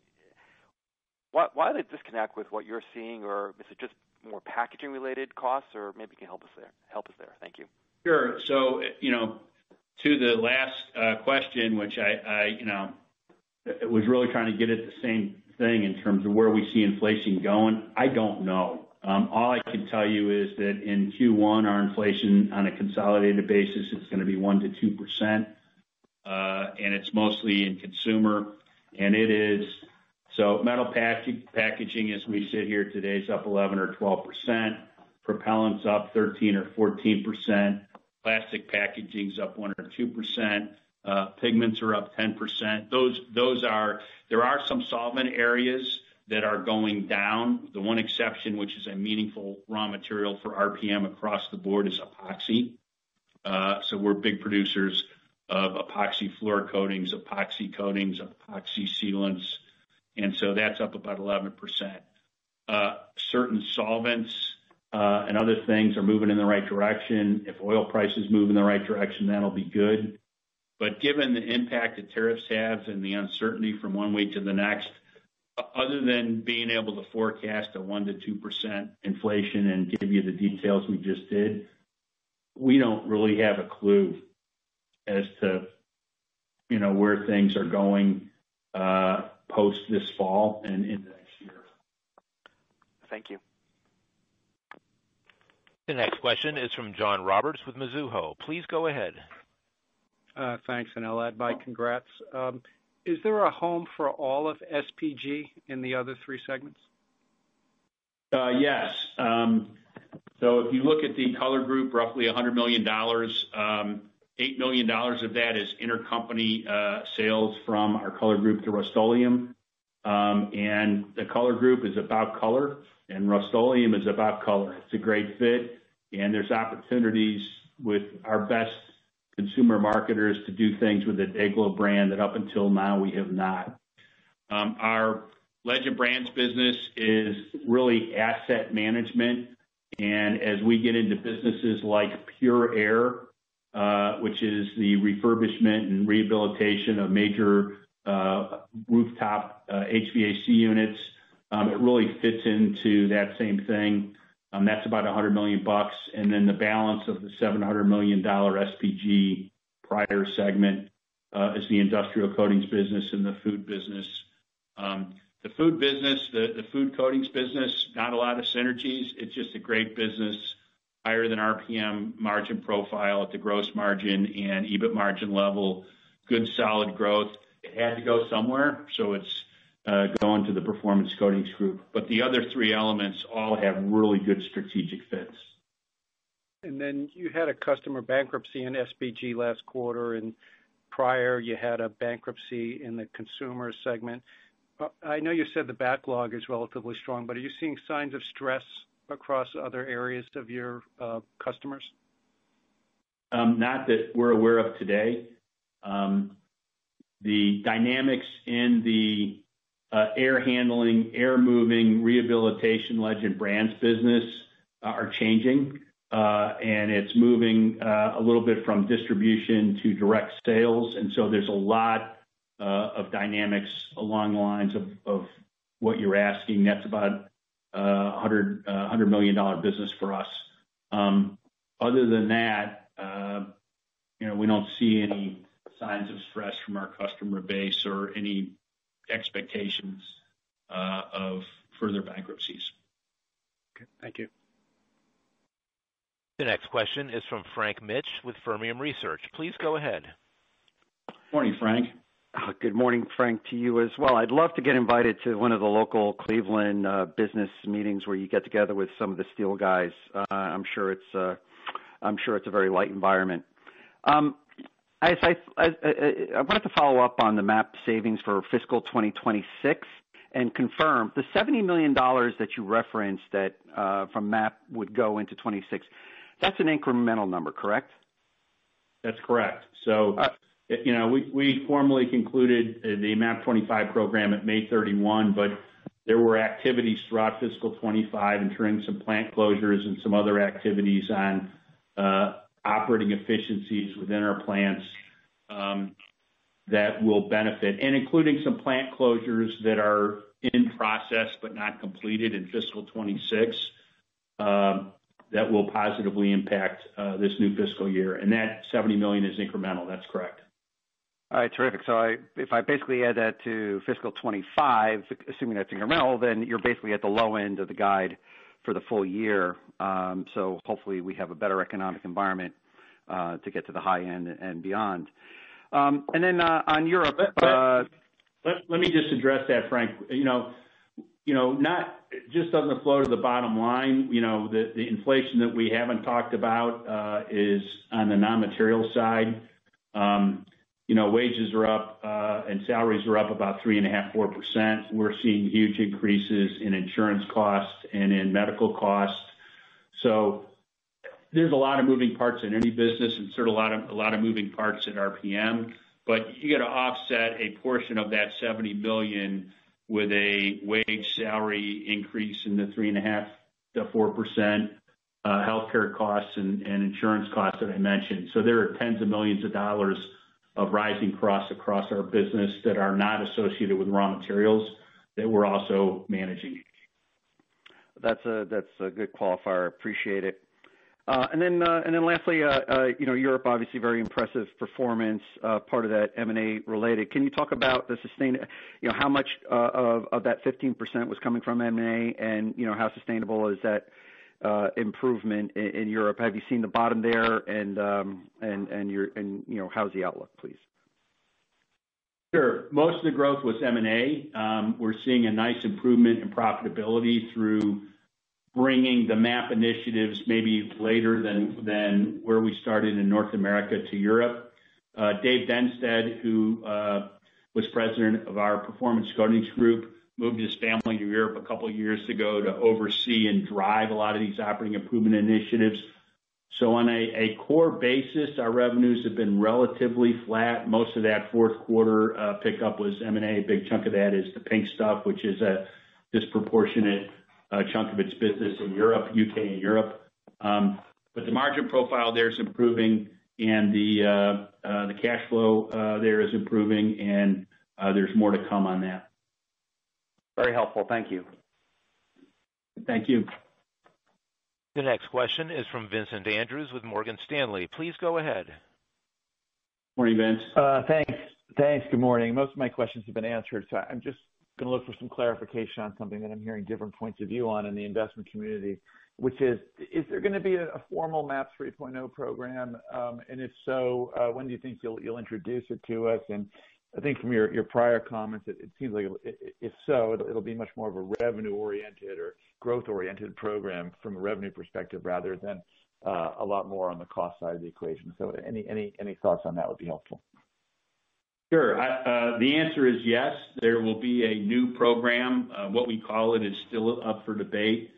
Why the disconnect with what you're seeing, or is it just more packaging-related costs, or maybe you can help us there? Thank you. Sure. So, to the last question, which I was really trying to get at the same thing in terms of where we see inflation going. I don't know. All I can tell you is that in Q1, our inflation on a consolidated basis is going to be 1% to 2%, and it's mostly in consumer, and it is. So metal packaging, as we sit here today, is up 11 or 12%. Propellants up 13 or 14%. Plastic packaging is up 1 or 2%. Pigments are up 10%. There are some solvent areas that are going down. The one exception, which is a meaningful raw material for RPM across the board, is epoxy. So we're big producers of epoxy floor coatings, epoxy sealants, and so that's up about 11%. Certain solvents and other things are moving in the right direction. If oil prices move in the right direction, that'll be good. But given the impact that tariffs have and the uncertainty from one week to the next, other than being able to forecast a 1% to 2% inflation and give you the details we just did, we don't really have a clue as to, where things are going post this fall and into next year. Thank you. The next question is from John Roberts with Mizuho. Please go ahead. Thanks, and I'll add my congrats. Is there a home for all of SPG in the other 3 segments? Yes. So if you look at the Color Group, roughly $100 million, $8 million of that is intercompany sales from our Color Group to Rust-Oleum. And the Color Group is about color, and Rust-Oleum is about color. It's a great fit, and there's opportunities with our best consumer marketers to do things with the DayGlo brand that up until now we have not. Our Legend Brands business is really asset management, and as we get into businesses like Pure Air, which is the refurbishment and rehabilitation of major rooftop HVAC units, it really fits into that same thing. That's about $100 million, and then the balance of the $700 million SPG prior segment is the industrial coatings business and the food business. The food business, the food coatings business, not a lot of synergies. It's just a great business. higher than RPM margin profile at the gross margin and EBIT margin level, good solid growth. It had to go somewhere, so it's going to the Performance Coatings Group. But the other three elements all have really good strategic fits. And then you had a customer bankruptcy in SPG last quarter, and prior you had a bankruptcy in the consumer segment. I know you said the backlog is relatively strong, but are you seeing signs of stress across other areas of your customers? Not that we're aware of today. The dynamics in the air handling, air moving, rehabilitation, Legend Brands business are changing, and it's moving a little bit from distribution to direct sales. And so there's a lot of dynamics along the lines of what you're asking. That's about $100 million business for us. Other than that, we don't see any signs of stress from our customer base or any expectations of further bankruptcies. Okay, thank you. The next question is from Frank Mitsch with Fermium Research. Please go ahead. Morning, Frank. Good morning, Frank, to you as well. I'd love to get invited to one of the local Cleveland business meetings where you get together with some of the steel guys. I'm sure it's a very light environment. I wanted to follow up on the MAP savings for fiscal 2026 and confirm the $70 million that you referenced that from MAP would go into 26. That's an incremental number, correct? That's correct. So, we formally concluded the MAP 25 program at May 31, but there were activities throughout fiscal 25, including some plant closures and some other activities on operating efficiencies within our plants that will benefit, and including some plant closures that are in process but not completed in fiscal 26 that will positively impact this new fiscal year. And that $70 million is incremental. That's correct. All right, terrific. So if I basically add that to fiscal 25, assuming that's incremental, then you're basically at the low end of the guide for the full year. So hopefully we have a better economic environment to get to the high end and beyond. And then on Europe, let me just address that, Frank. Not just on the flow to the bottom line. The inflation that we haven't talked about is on the non-material side. Wages are up and salaries are up about 3.5–4%. We're seeing huge increases in insurance costs and in medical costs. So there's a lot of moving parts in any business, and sort of a lot of moving parts at RPM. But you got to offset a portion of that $70 million with a wage salary increase in the 3.5–4%, healthcare costs and insurance costs that I mentioned. So there are tens of millions of dollars of rising costs across our business that are not associated with raw materials that we're also managing. That's a good qualifier. Appreciate it. And then lastly, Europe, obviously very impressive performance, part of that M&A related. Can you talk about the how much of that 15% was coming from M&A, and how sustainable is that improvement in Europe? Have you seen the bottom there, and how's the outlook, please? Sure. Most of the growth was M&A. We're seeing a nice improvement in profitability through bringing the MAP initiatives maybe later than where we started in North America to Europe. Dave Denstead, who was president of our Performance Coatings Group, moved his family to Europe a couple of years ago to oversee and drive a lot of these operating improvement initiatives. So on a core basis, our revenues have been relatively flat. Most of that fourth quarter pickup was M&A. A big chunk of that is the Pink Stuff, which is a disproportionate chunk of its business in Europe, UK and Europe. But the margin profile there is improving, and the cash flow there is improving, and there's more to come on that. Very helpful. Thank you. Thank you. The next question is from Vincent Andrews with Morgan Stanley. Please go ahead. Morning, Vince. Thanks. Good morning. Most of my questions have been answered, so I'm just going to look for some clarification on something that I'm hearing different points of view on in the investment community, which is there going to be a formal MAP 3.0 program? And if so, when do you think you'll introduce it to us? And I think from your prior comments, it seems like if so, it'll be much more of a revenue-oriented or growth-oriented program from a revenue perspective rather than a lot more on the cost side of the equation. So any thoughts on that would be helpful. Sure. The answer is yes. There will be a new program. What we call it is still up for debate.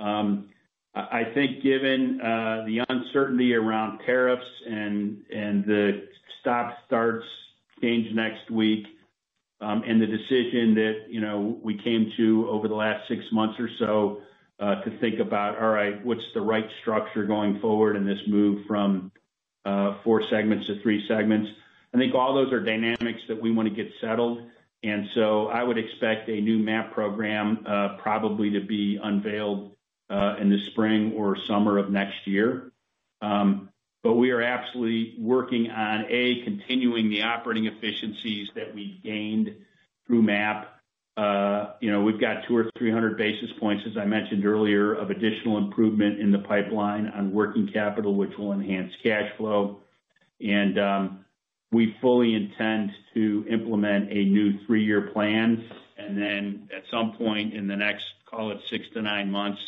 I think given the uncertainty around tariffs and the stop-starts change next week, and the decision that we came to over the last 6 months or so to think about, all right, what's the right structure going forward in this move from 4 segments to 3 segments? I think all those are dynamics that we want to get settled, and so I would expect a new MAP program probably to be unveiled in the spring or summer of next year. But we are absolutely working on continuing the operating efficiencies that we gained through MAP. We've got 200 or 300 basis points, as I mentioned earlier, of additional improvement in the pipeline on working capital, which will enhance cash flow. And we fully intend to implement a new 3-year plan, and then at some point in the next, call it 6 to 9 months,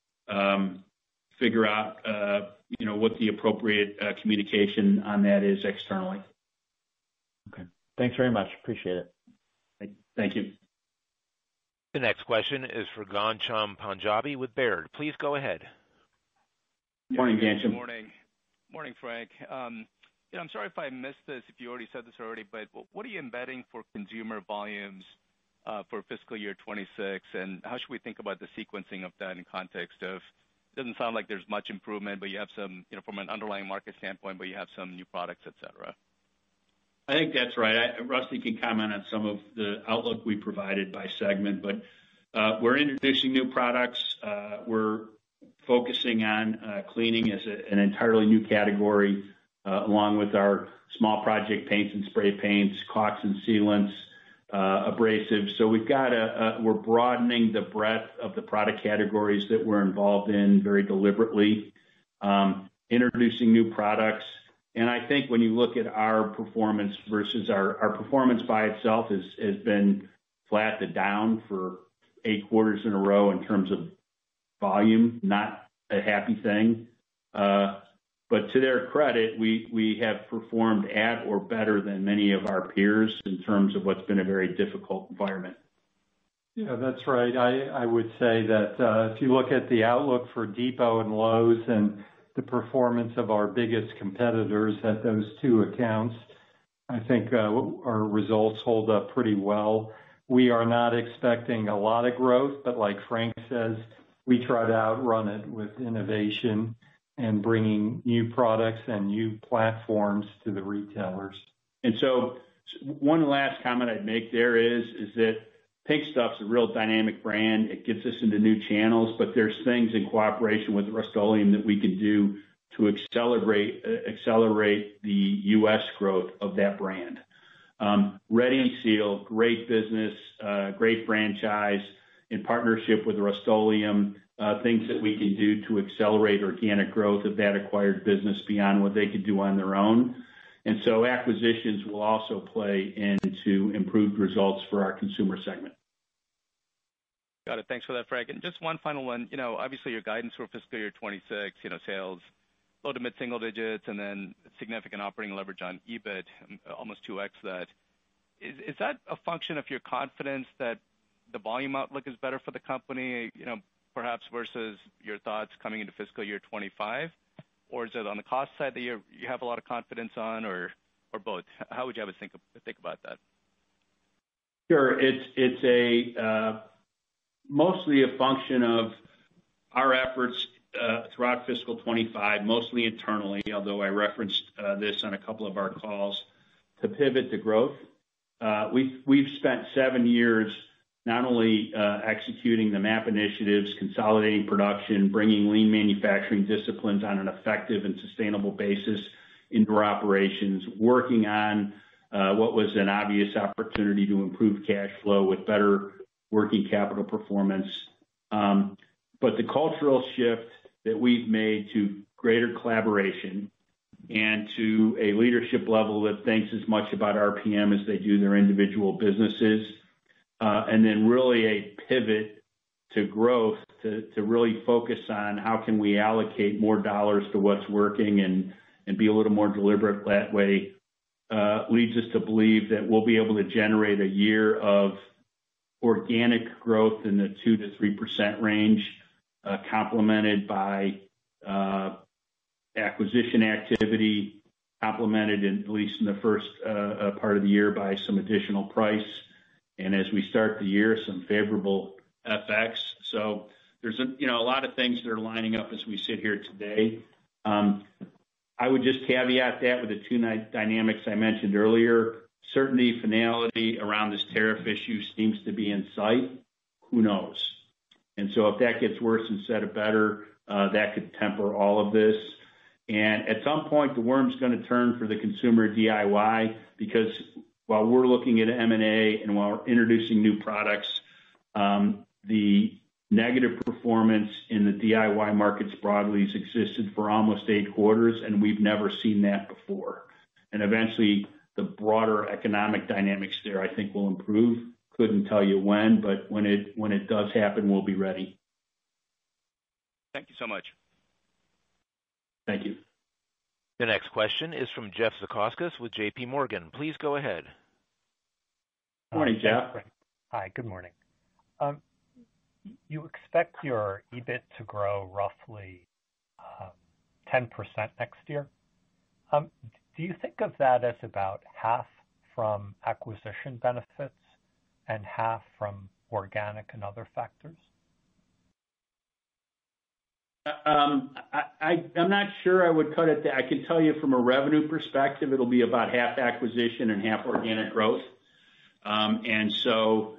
figure out what the appropriate communication on that is externally. Okay. Thanks very much. Appreciate it. Thank you. The next question is for Ghansham Panjabi with Baird. Please go ahead. Morning, Ghansham. Good morning. Morning, Frank. I'm sorry if I missed this, if you already said this already, but what are you embedding for consumer volumes for fiscal year 26, and how should we think about the sequencing of that in context of, it doesn't sound like there's much improvement, but you have some, from an underlying market standpoint, but you have some new products, et cetera. I think that's right. Rusty can comment on some of the outlook we provided by segment, but we're introducing new products. We're focusing on cleaning as an entirely new category, along with our small project paints and spray paints, caulks and sealants, abrasives. So we're broadening the breadth of the product categories that we're involved in very deliberately, introducing new products. And I think when you look at our performance versus our performance by itself has been flat to down for 8 quarters in a row in terms of volume, not a happy thing. But to their credit, we have performed at or better than many of our peers in terms of what's been a very difficult environment. Yeah, that's right. I would say that if you look at the outlook for Depot and Lowe's and the performance of our biggest competitors at those 2 accounts, I think our results hold up pretty well. We are not expecting a lot of growth, but like Frank says, we try to outrun it with innovation and bringing new products and new platforms to the retailers. And so one last comment I'd make there is that Pink Stuff's a real dynamic brand. It gets us into new channels, but there's things in cooperation with Rust-Oleum that we can do to accelerate the U.S. growth of that brand. Ready Seal, great business, great franchise in partnership with Rust-Oleum, things that we can do to accelerate organic growth of that acquired business beyond what they could do on their own. And so acquisitions will also play into improved results for our consumer segment. Got it. Thanks for that, Frank. And just one final one. Obviously your guidance for fiscal year 26, sales low to mid single digits, and then significant operating leverage on EBIT, almost 2x that. Is that a function of your confidence that the volume outlook is better for the company, perhaps versus your thoughts coming into fiscal year 25? Or is it on the cost side that you have a lot of confidence on, or both? How would you have us think about that? Sure. It's mostly a function of our efforts throughout fiscal 25, mostly internally, although I referenced this on a couple of our calls, to pivot to growth. We've spent 7 years not only executing the MAP initiatives, consolidating production, bringing lean manufacturing disciplines on an effective and sustainable basis into our operations, working on what was an obvious opportunity to improve cash flow with better working capital performance. But the cultural shift that we've made to greater collaboration and to a leadership level that thinks as much about RPM as they do their individual businesses, and then really a pivot to growth to really focus on how can we allocate more dollars to what's working and be a little more deliberate that way, leads us to believe that we'll be able to generate a year of organic growth in the 2 to 3% range, complemented by acquisition activity, complemented at least in the first part of the year by some additional price. And as we start the year, some favorable FX. So there's a lot of things that are lining up as we sit here today. I would just caveat that with the two dynamics I mentioned earlier. Certainty, finality around this tariff issue seems to be in sight. Who knows? And so if that gets worse instead of better, that could temper all of this. And at some point, the worm's going to turn for the consumer DIY, because while we're looking at M&A and while we're introducing new products, the negative performance in the DIY markets broadly has existed for almost 8 quarters, and we've never seen that before. And eventually, the broader economic dynamics there, I think, will improve. Couldn't tell you when, but when it does happen, we'll be ready. Thank you so much. Thank you. The next question is from Jeff Zekauskas with J.P. Morgan. Please go ahead. Good morning, Jeff. Hi, good morning. You expect your EBIT to grow roughly 10% next year. Do you think of that as about half from acquisition benefits and half from organic and other factors? I'm not sure I would cut it. I can tell you from a revenue perspective, it'll be about half acquisition and half organic growth. And so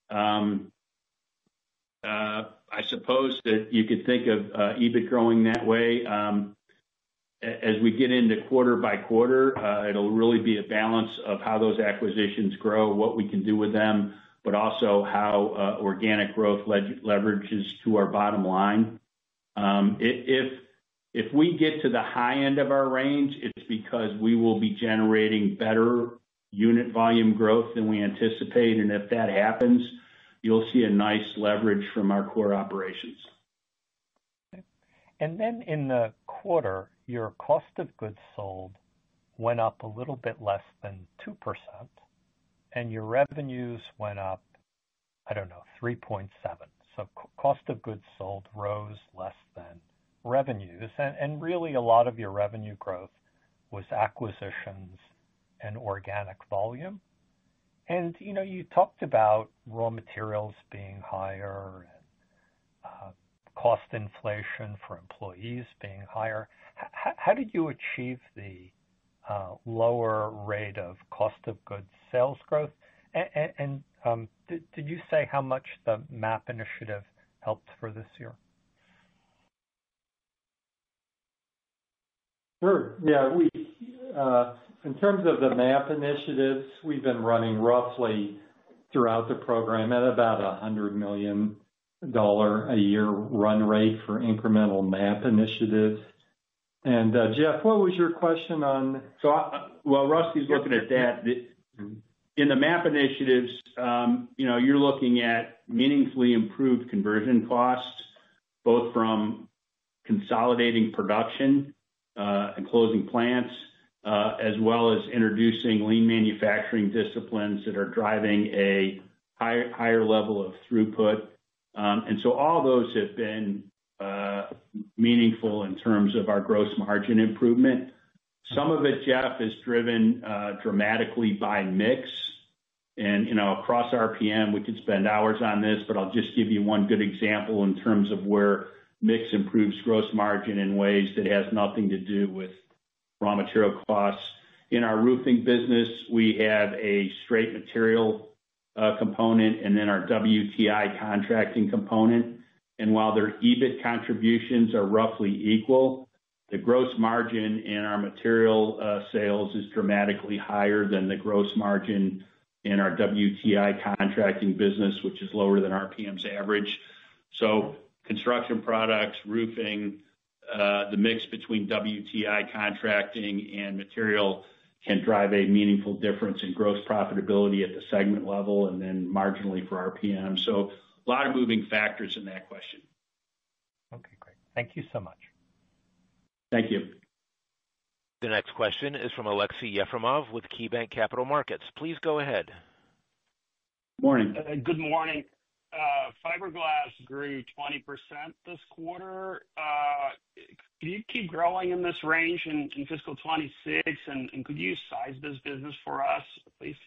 I suppose that you could think of EBIT growing that way. As we get into quarter by quarter, it'll really be a balance of how those acquisitions grow, what we can do with them, but also how organic growth leverages to our bottom line. If we get to the high end of our range, it's because we will be generating better unit volume growth than we anticipate. And if that happens, you'll see a nice leverage from our core operations. Okay. And then in the quarter, your cost of goods sold went up a little bit less than 2%, and your revenues went up, 3.7%. So cost of goods sold rose less than revenues, and really a lot of your revenue growth was acquisitions and organic volume. And, you talked about raw materials being higher and cost inflation for employees being higher. How did you achieve the lower rate of cost of goods sales growth? And did you say how much the MAP initiative helped for this year? Sure. Yeah, we in terms of the MAP initiatives, we've been running roughly throughout the program at about $100 million a year run rate for incremental MAP initiatives. And Jeff, what was your question on? So, well, Rusty's looking at that. In the MAP initiatives, you're looking at meaningfully improved conversion costs, both from consolidating production and closing plants, as well as introducing lean manufacturing disciplines that are driving a higher level of throughput. And so all those have been meaningful in terms of our gross margin improvement. Some of it, Jeff, is driven dramatically by mix. And, across RPM, we could spend hours on this, but I'll just give you one good example in terms of where mix improves gross margin in ways that has nothing to do with raw material costs. In our roofing business, we have a straight material component and then our WTI contracting component. And while their EBIT contributions are roughly equal, the gross margin in our material sales is dramatically higher than the gross margin in our WTI contracting business, which is lower than RPM's average. So construction products, roofing, the mix between WTI contracting and material can drive a meaningful difference in gross profitability at the segment level and then marginally for RPM. So a lot of moving factors in that question. Okay, great. Thank you so much. Thank you. The next question is from Aleksey Yefremov with KeyBanc Capital Markets. Please go ahead. Morning. Good morning. Fiberglass grew 20% this quarter. Can you keep growing in this range in fiscal 26? And could you size this business for us, please?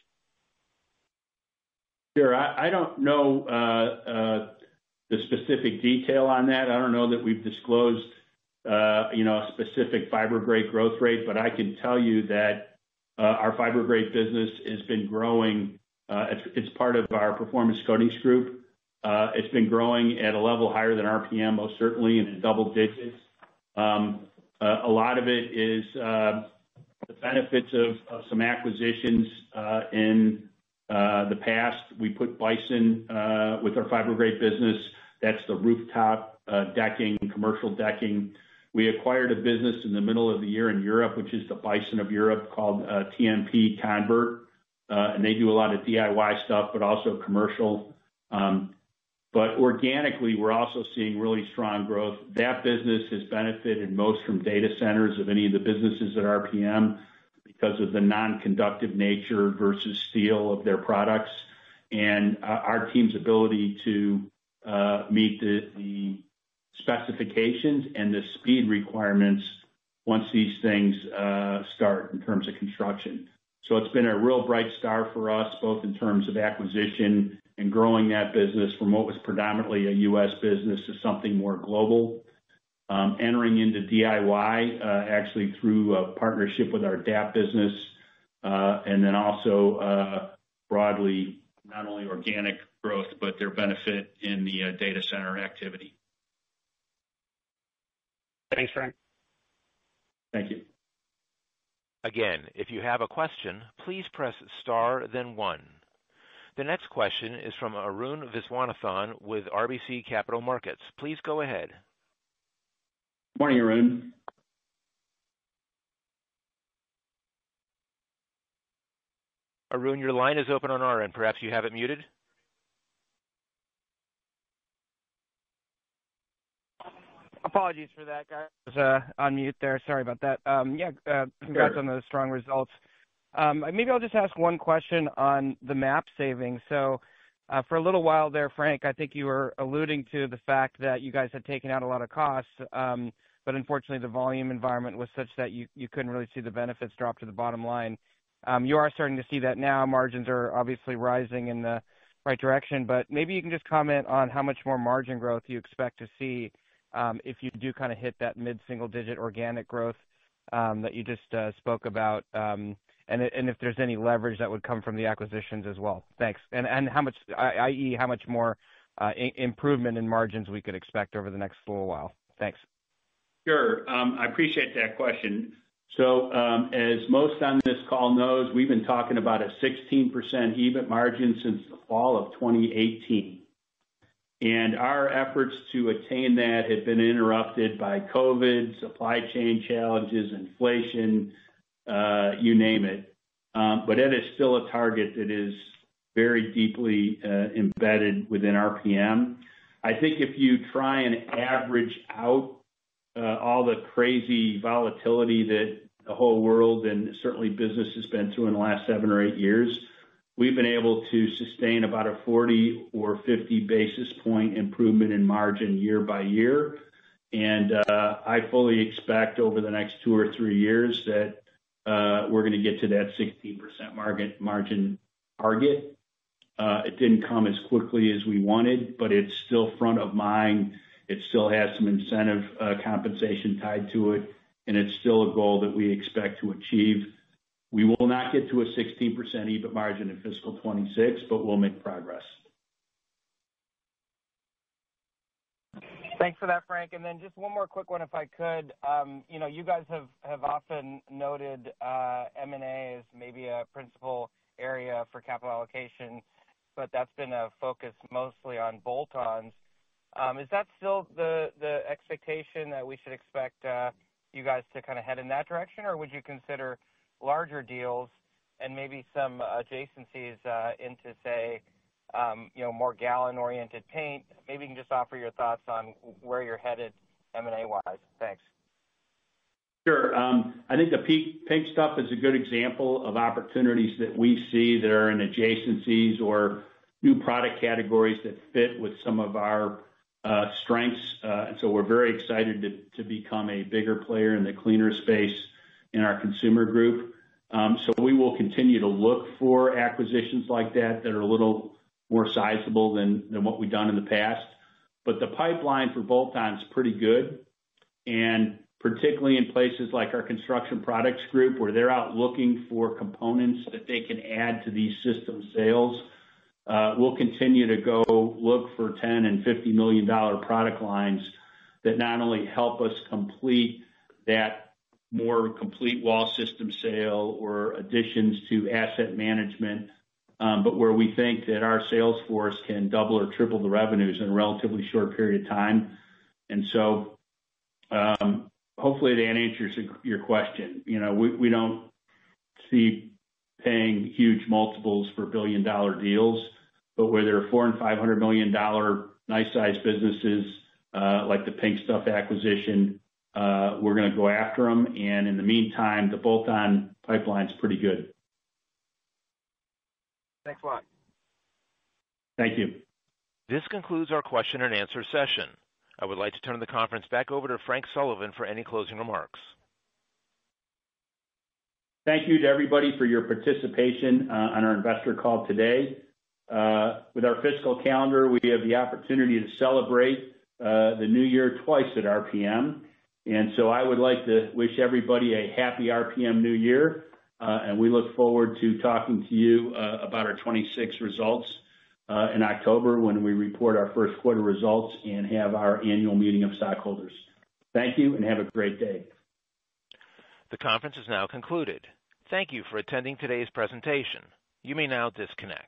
Sure. I don't know the specific detail on that. I don't know that we've disclosed a specific Fibergrate growth rate, but I can tell you that our Fibergrate business has been growing. It's part of our Performance Coatings Group. It's been growing at a level higher than RPM, most certainly in double digits. A lot of it is the benefits of some acquisitions in the past. We put Bison with our Fibergrate business. That's the rooftop decking, commercial decking. We acquired a business in the middle of the year in Europe, which is the Bison of Europe, called TMP Convert. And they do a lot of DIY stuff, but also commercial. But organically, we're also seeing really strong growth. That business has benefited most from data centers of any of the businesses at RPM because of the non-conductive nature versus steel of their products. And our team's ability to meet the specifications and the speed requirements once these things start in terms of construction. So it's been a real bright star for us, both in terms of acquisition and growing that business from what was predominantly a U.S. business to something more global. Entering into DIY, actually through a partnership with our DAP business, and then also broadly, not only organic growth, but their benefit in the data center activity. Thanks, Frank. Thank you. Again, if you have a question, please press star, then one. The next question is from Arun Viswanathan with RBC Capital Markets. Please go ahead. Morning, Arun. Arun, your line is open on our end. Perhaps you have it muted. Apologies for that, guys. I was on mute there. Sorry about that. Congrats on those strong results. Maybe I'll just ask one question on the MAP savings. So for a little while there, Frank, I think you were alluding to the fact that you guys had taken out a lot of costs, but unfortunately the volume environment was such that you couldn't really see the benefits drop to the bottom line. You are starting to see that now. Margins are obviously rising in the right direction, but maybe you can just comment on how much more margin growth you expect to see if you do kind of hit that mid-single-digit organic growth that you just spoke about, and if there's any leverage that would come from the acquisitions as well. Thanks. And how much, i.e., how much more improvement in margins we could expect over the next little while. Thanks. Sure. I appreciate that question. So as most on this call knows, we've been talking about a 16% EBIT margin since the fall of 2018. And our efforts to attain that have been interrupted by COVID, supply chain challenges, inflation, you name it. But it is still a target that is very deeply embedded within RPM. I think if you try and average out all the crazy volatility that the whole world and certainly business has been through in the last 7 or 8 years, we've been able to sustain about a 40 or 50 basis point improvement in margin year by year. And I fully expect over the next 2 or 3 years that we're going to get to that 16% margin target. It didn't come as quickly as we wanted, but it's still front of mind. It still has some incentive compensation tied to it, and it's still a goal that we expect to achieve. We will not get to a 16% EBIT margin in fiscal 26, but we'll make progress. Thanks for that, Frank. And then just one more quick one, if I could. You guys have often noted M&A as maybe a principal area for capital allocation, but that's been a focus mostly on bolt-ons. Is that still the expectation that we should expect you guys to kind of head in that direction, or would you consider larger deals and maybe some adjacencies into, say, more gallon-oriented paint? Maybe you can just offer your thoughts on where you're headed M&A-wise. Thanks. Sure. I think the pink stuff is a good example of opportunities that we see that are in adjacencies or new product categories that fit with some of our strengths. And so we're very excited to become a bigger player in the cleaner space in our consumer group. So we will continue to look for acquisitions like that that are a little more sizable than what we've done in the past. But the pipeline for bolt-ons is pretty good, and particularly in places like our construction products group, where they're out looking for components that they can add to these system sales. We'll continue to go look for $10 and $50 million product lines that not only help us complete that more complete wall system sale or additions to asset management, but where we think that our sales force can double or triple the revenues in a relatively short period of time. And so hopefully that answers your question. We don't see paying huge multiples for billion-dollar deals, but where there are $400 and $500 million nice-sized businesses like the Pink Stuff acquisition, we're going to go after them. And in the meantime, the bolt-on pipeline's pretty good. Thanks a lot. Thank you. This concludes our question and answer session. I would like to turn the conference back over to Frank Sullivan for any closing remarks. Thank you to everybody for your participation on our investor call today. With our fiscal calendar, we have the opportunity to celebrate the new year twice at RPM. And so I would like to wish everybody a happy RPM New Year. And we look forward to talking to you about our 26 results in October when we report our first quarter results and have our annual meeting of stockholders. Thank you and have a great day. The conference is now concluded. Thank you for attending today's presentation. You may now disconnect.